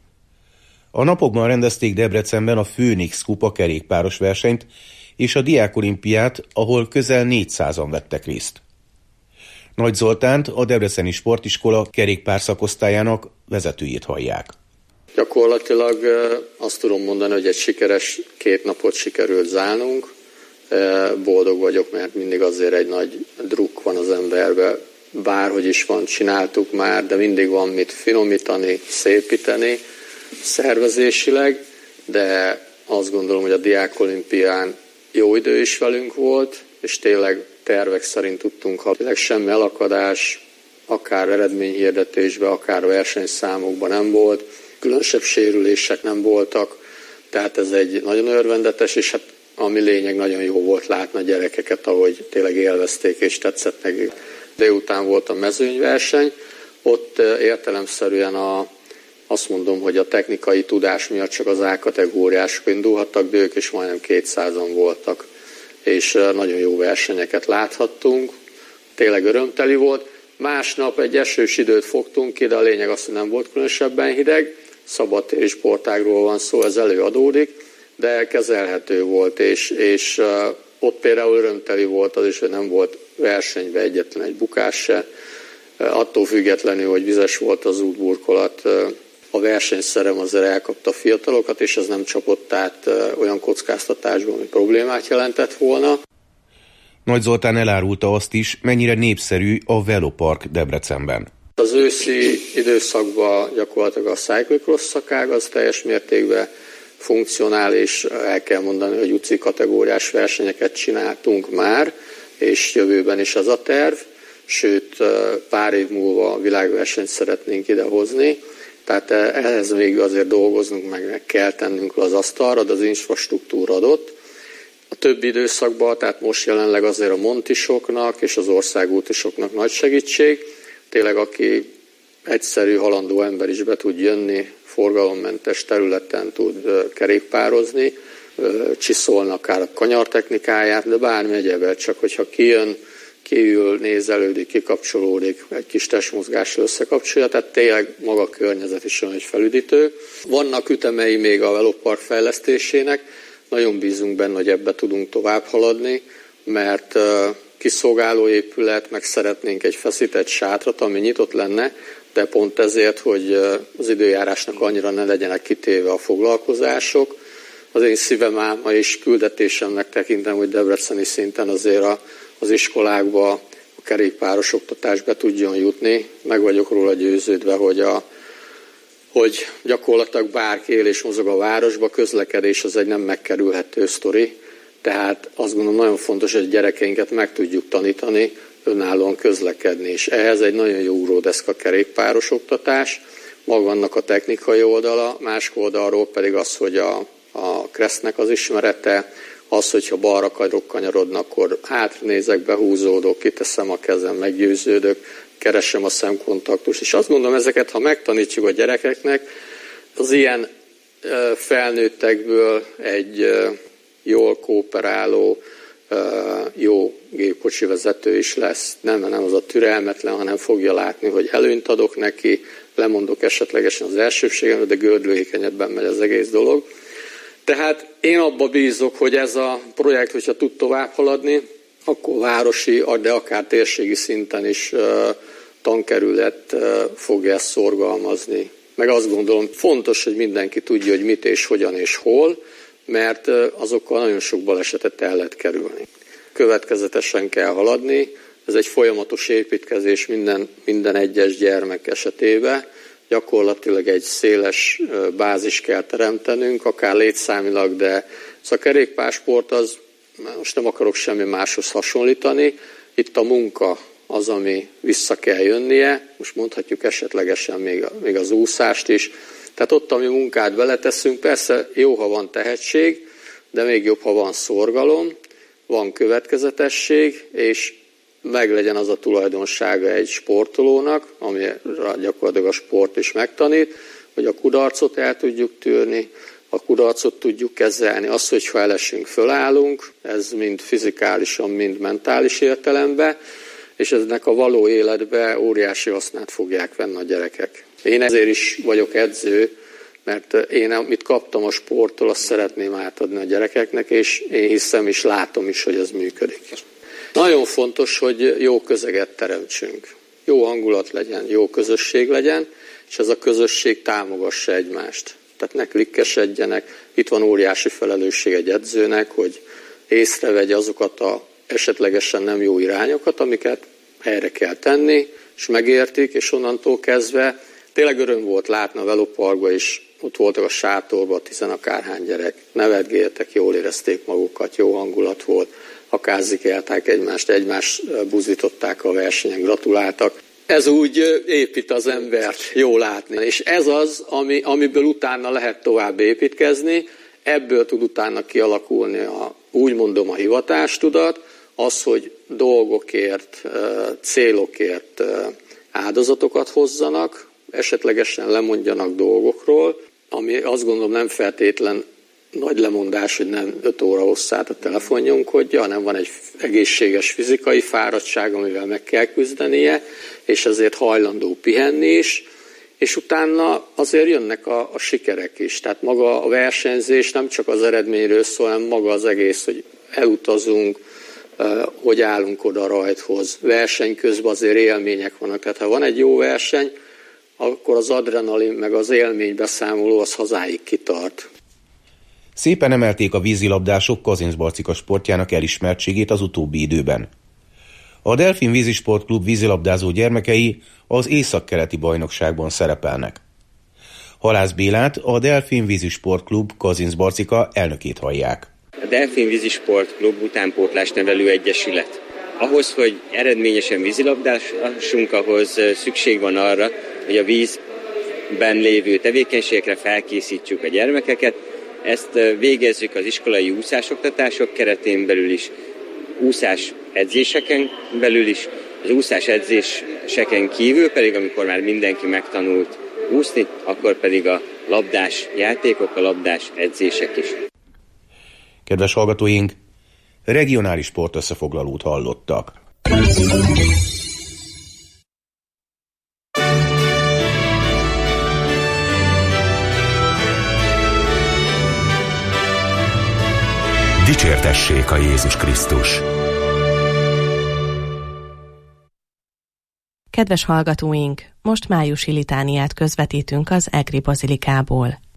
A napokban rendezték Debrecenben a Főnix Kupa kerékpáros versenyt és a Diákolimpiát, ahol közel négyszázan vettek részt. Nagy Zoltánt, a Debreceni Sportiskola kerékpár szakosztályának vezetőjét hallják. Gyakorlatilag azt tudom mondani, hogy egy sikeres két napot sikerült zárnunk. Boldog vagyok, mert mindig azért egy nagy drukk van az emberben. Bárhogy is van, csináltuk már, de mindig van mit finomítani, szépíteni szervezésileg, de azt gondolom, hogy a Diákolimpián jó idő is velünk volt, és tényleg tervek szerint tudtunk, ha tényleg semmi elakadás, akár eredményhirdetésben, akár versenyszámokban nem volt, különösebb sérülések nem voltak, tehát ez egy nagyon örvendetes, és hát ami lényeg, nagyon jó volt látni a gyerekeket, ahogy tényleg élvezték és tetszett nekik. Délután volt a mezőnyverseny, ott értelemszerűen a, azt mondom, hogy a technikai tudás miatt csak az A-kategóriások indulhattak, de ők is majdnem kétszázan voltak, és nagyon jó versenyeket láthattunk, tényleg örömteli volt. Másnap egy esős időt fogtunk ki, de a lényeg az, hogy nem volt különösebben hideg, szabadtéri sportágról van szó, ez előadódik, de kezelhető volt, és, és uh, ott például örömteli volt az is, hogy nem volt versenyben egyetlen egy bukás se. Uh, attól függetlenül, hogy vizes volt az útburkolat, uh, a versenyszerem azért elkapta a fiatalokat, és ez nem csapott át uh, olyan kockáztatásban, ami problémát jelentett volna. Nagy Zoltán elárulta azt is, mennyire népszerű a velopark Debrecenben. Az őszi időszakban gyakorlatilag a cyclocross szakág az teljes mértékben funkcionál, és el kell mondani, hogy u cé kategóriás versenyeket csináltunk már, és jövőben is az a terv, sőt pár év múlva a világversenyt szeretnénk idehozni, tehát ehhez még azért dolgoznunk, meg, meg kell tennünk az asztalra, de az infrastruktúra adott. A többi időszakban, tehát most jelenleg azért a montisoknak és az országútisoknak nagy segítség. Tényleg aki egyszerű, halandó ember is be tud jönni, forgalommentes területen tud kerékpározni, csiszolnak akár a kanyartechnikáját, de bármi egyebet, csak hogyha kijön, kiül, nézelődik, kikapcsolódik, egy kis testmozgással összekapcsolja, tehát tényleg maga a környezet is olyan, hogy felüdítő. Vannak ütemei még a velopark fejlesztésének, nagyon bízunk benne, hogy ebbe tudunk tovább haladni, mert kiszolgáló épület, meg szeretnénk egy feszített sátrat, ami nyitott lenne, de pont ezért, hogy az időjárásnak annyira ne legyenek kitéve a foglalkozások. Az én szívem álma és küldetésemnek tekintem, hogy debreceni szinten azért a, az iskolákba a kerékpáros oktatás be tudjon jutni. Meg vagyok róla győződve, hogy, a, hogy gyakorlatilag bárki él és mozog a városba, közlekedés az egy nem megkerülhető sztori. Tehát azt gondolom nagyon fontos, hogy a gyerekeinket meg tudjuk tanítani, önállóan közlekedni, és ehhez egy nagyon jó ugródeszka kerékpáros oktatás, maga annak a technikai oldala, másik oldalról pedig az, hogy a, a kresznek az ismerete, az, hogyha balra akarok kanyarodni, akkor hátrézek, behúzódok, kiteszem a kezem, meggyőződök, keresem a szemkontaktust, és azt gondolom, ezeket, ha megtanítjuk a gyerekeknek, az ilyen felnőttekből egy jól kooperáló, jó gépkocsi vezető is lesz. Nem, nem az a türelmetlen, hanem fogja látni, hogy előnyt adok neki, lemondok esetlegesen az elsőbségemre, de gördülékenyebben megy az egész dolog. Tehát én abba bízok, hogy ez a projekt, hogyha tud tovább haladni, akkor városi, de akár térségi szinten is tankerület fogja ezt szorgalmazni. Meg azt gondolom, fontos, hogy mindenki tudja, hogy mit és hogyan és hol, mert azokkal nagyon sok balesetet el lehet kerülni. Következetesen kell haladni, Ez egy folyamatos építkezés minden, minden egyes gyermek esetében. Gyakorlatilag egy széles bázis kell teremtenünk, akár létszámilag, de ez a kerékpársport az, most nem akarok semmi máshoz hasonlítani, itt a munka az, ami vissza kell jönnie, most mondhatjuk esetlegesen még, még az úszást is. Tehát ott, ami munkát beleteszünk, persze jó, ha van tehetség, de még jobb, ha van szorgalom, van következetesség, és meglegyen az a tulajdonsága egy sportolónak, amire gyakorlatilag a sport is megtanít, hogy a kudarcot el tudjuk tűrni, a kudarcot tudjuk kezelni, az, hogyha elesünk, fölállunk, ez mind fizikálisan, mind mentális értelemben, és eznek a való életbe óriási hasznát fogják venni a gyerekek. Én ezért is vagyok edző, mert én amit kaptam a sporttól, azt szeretném átadni a gyerekeknek, és én hiszem is, látom is, hogy ez működik. Nagyon fontos, hogy jó közeget teremtsünk. Jó hangulat legyen, jó közösség legyen, és ez a közösség támogassa egymást. Tehát ne klikkesedjenek. Itt van óriási felelősség egy edzőnek, hogy észrevegye azokat a esetlegesen nem jó irányokat, amiket helyre kell tenni, és megértik, és onnantól kezdve tényleg öröm volt látni a Veloparkba is, ott voltak a sátorban tizenakárhány gyerek, nevetgéltek, jól érezték magukat, jó hangulat volt, akázzikelták egymást, egymást buzdították a versenyen, gratuláltak. Ez úgy épít az embert, jó látni. És ez az, ami, amiből utána lehet tovább építkezni, ebből tud utána kialakulni a, úgy mondom, a hivatástudat, az, hogy dolgokért, célokért áldozatokat hozzanak, esetlegesen lemondjanak dolgokról, ami azt gondolom nem feltétlen nagy lemondás, hogy nem öt óra hosszát a telefonnyomkodja, hanem van egy egészséges fizikai fáradtság, amivel meg kell küzdenie, és ezért hajlandó pihenni is, és utána azért jönnek a, a sikerek is. Tehát maga a versenyzés nem csak az eredményről szól, hanem maga az egész, hogy elutazunk, hogy állunk oda a rajthoz. Verseny közben azért élmények vannak. Tehát ha van egy jó verseny, akkor az adrenalin meg az élménybeszámoló az hazáig kitart. Szépen emelték a vízilabdások Kazincbarcika sportjának elismertségét az utóbbi időben. A Delfin Vízisport Klub vízilabdázó gyermekei az északkeleti bajnokságban szerepelnek. Halász Bélát, a Delfin Vízisport Klub Kazincbarcika elnökét hallják. A Delfin Vízisport Klub utánpótlás nevelő egyesület. Ahhoz, hogy eredményesen vízilabdásunk, ahhoz szükség van arra, hogy a vízben lévő tevékenységekre felkészítsük a gyermekeket. Ezt végezzük az iskolai úszásoktatások keretén belül is, úszás edzéseken belül is, az úszás edzéseken kívül pedig, amikor már mindenki megtanult úszni, akkor pedig a labdás játékok, a labdás edzések is. Kedves hallgatóink, regionális sportösszefoglalót hallottak. Dicsértessék a Jézus Krisztus! Kedves hallgatóink, most májusi litániát közvetítünk az Egri Bazilikából.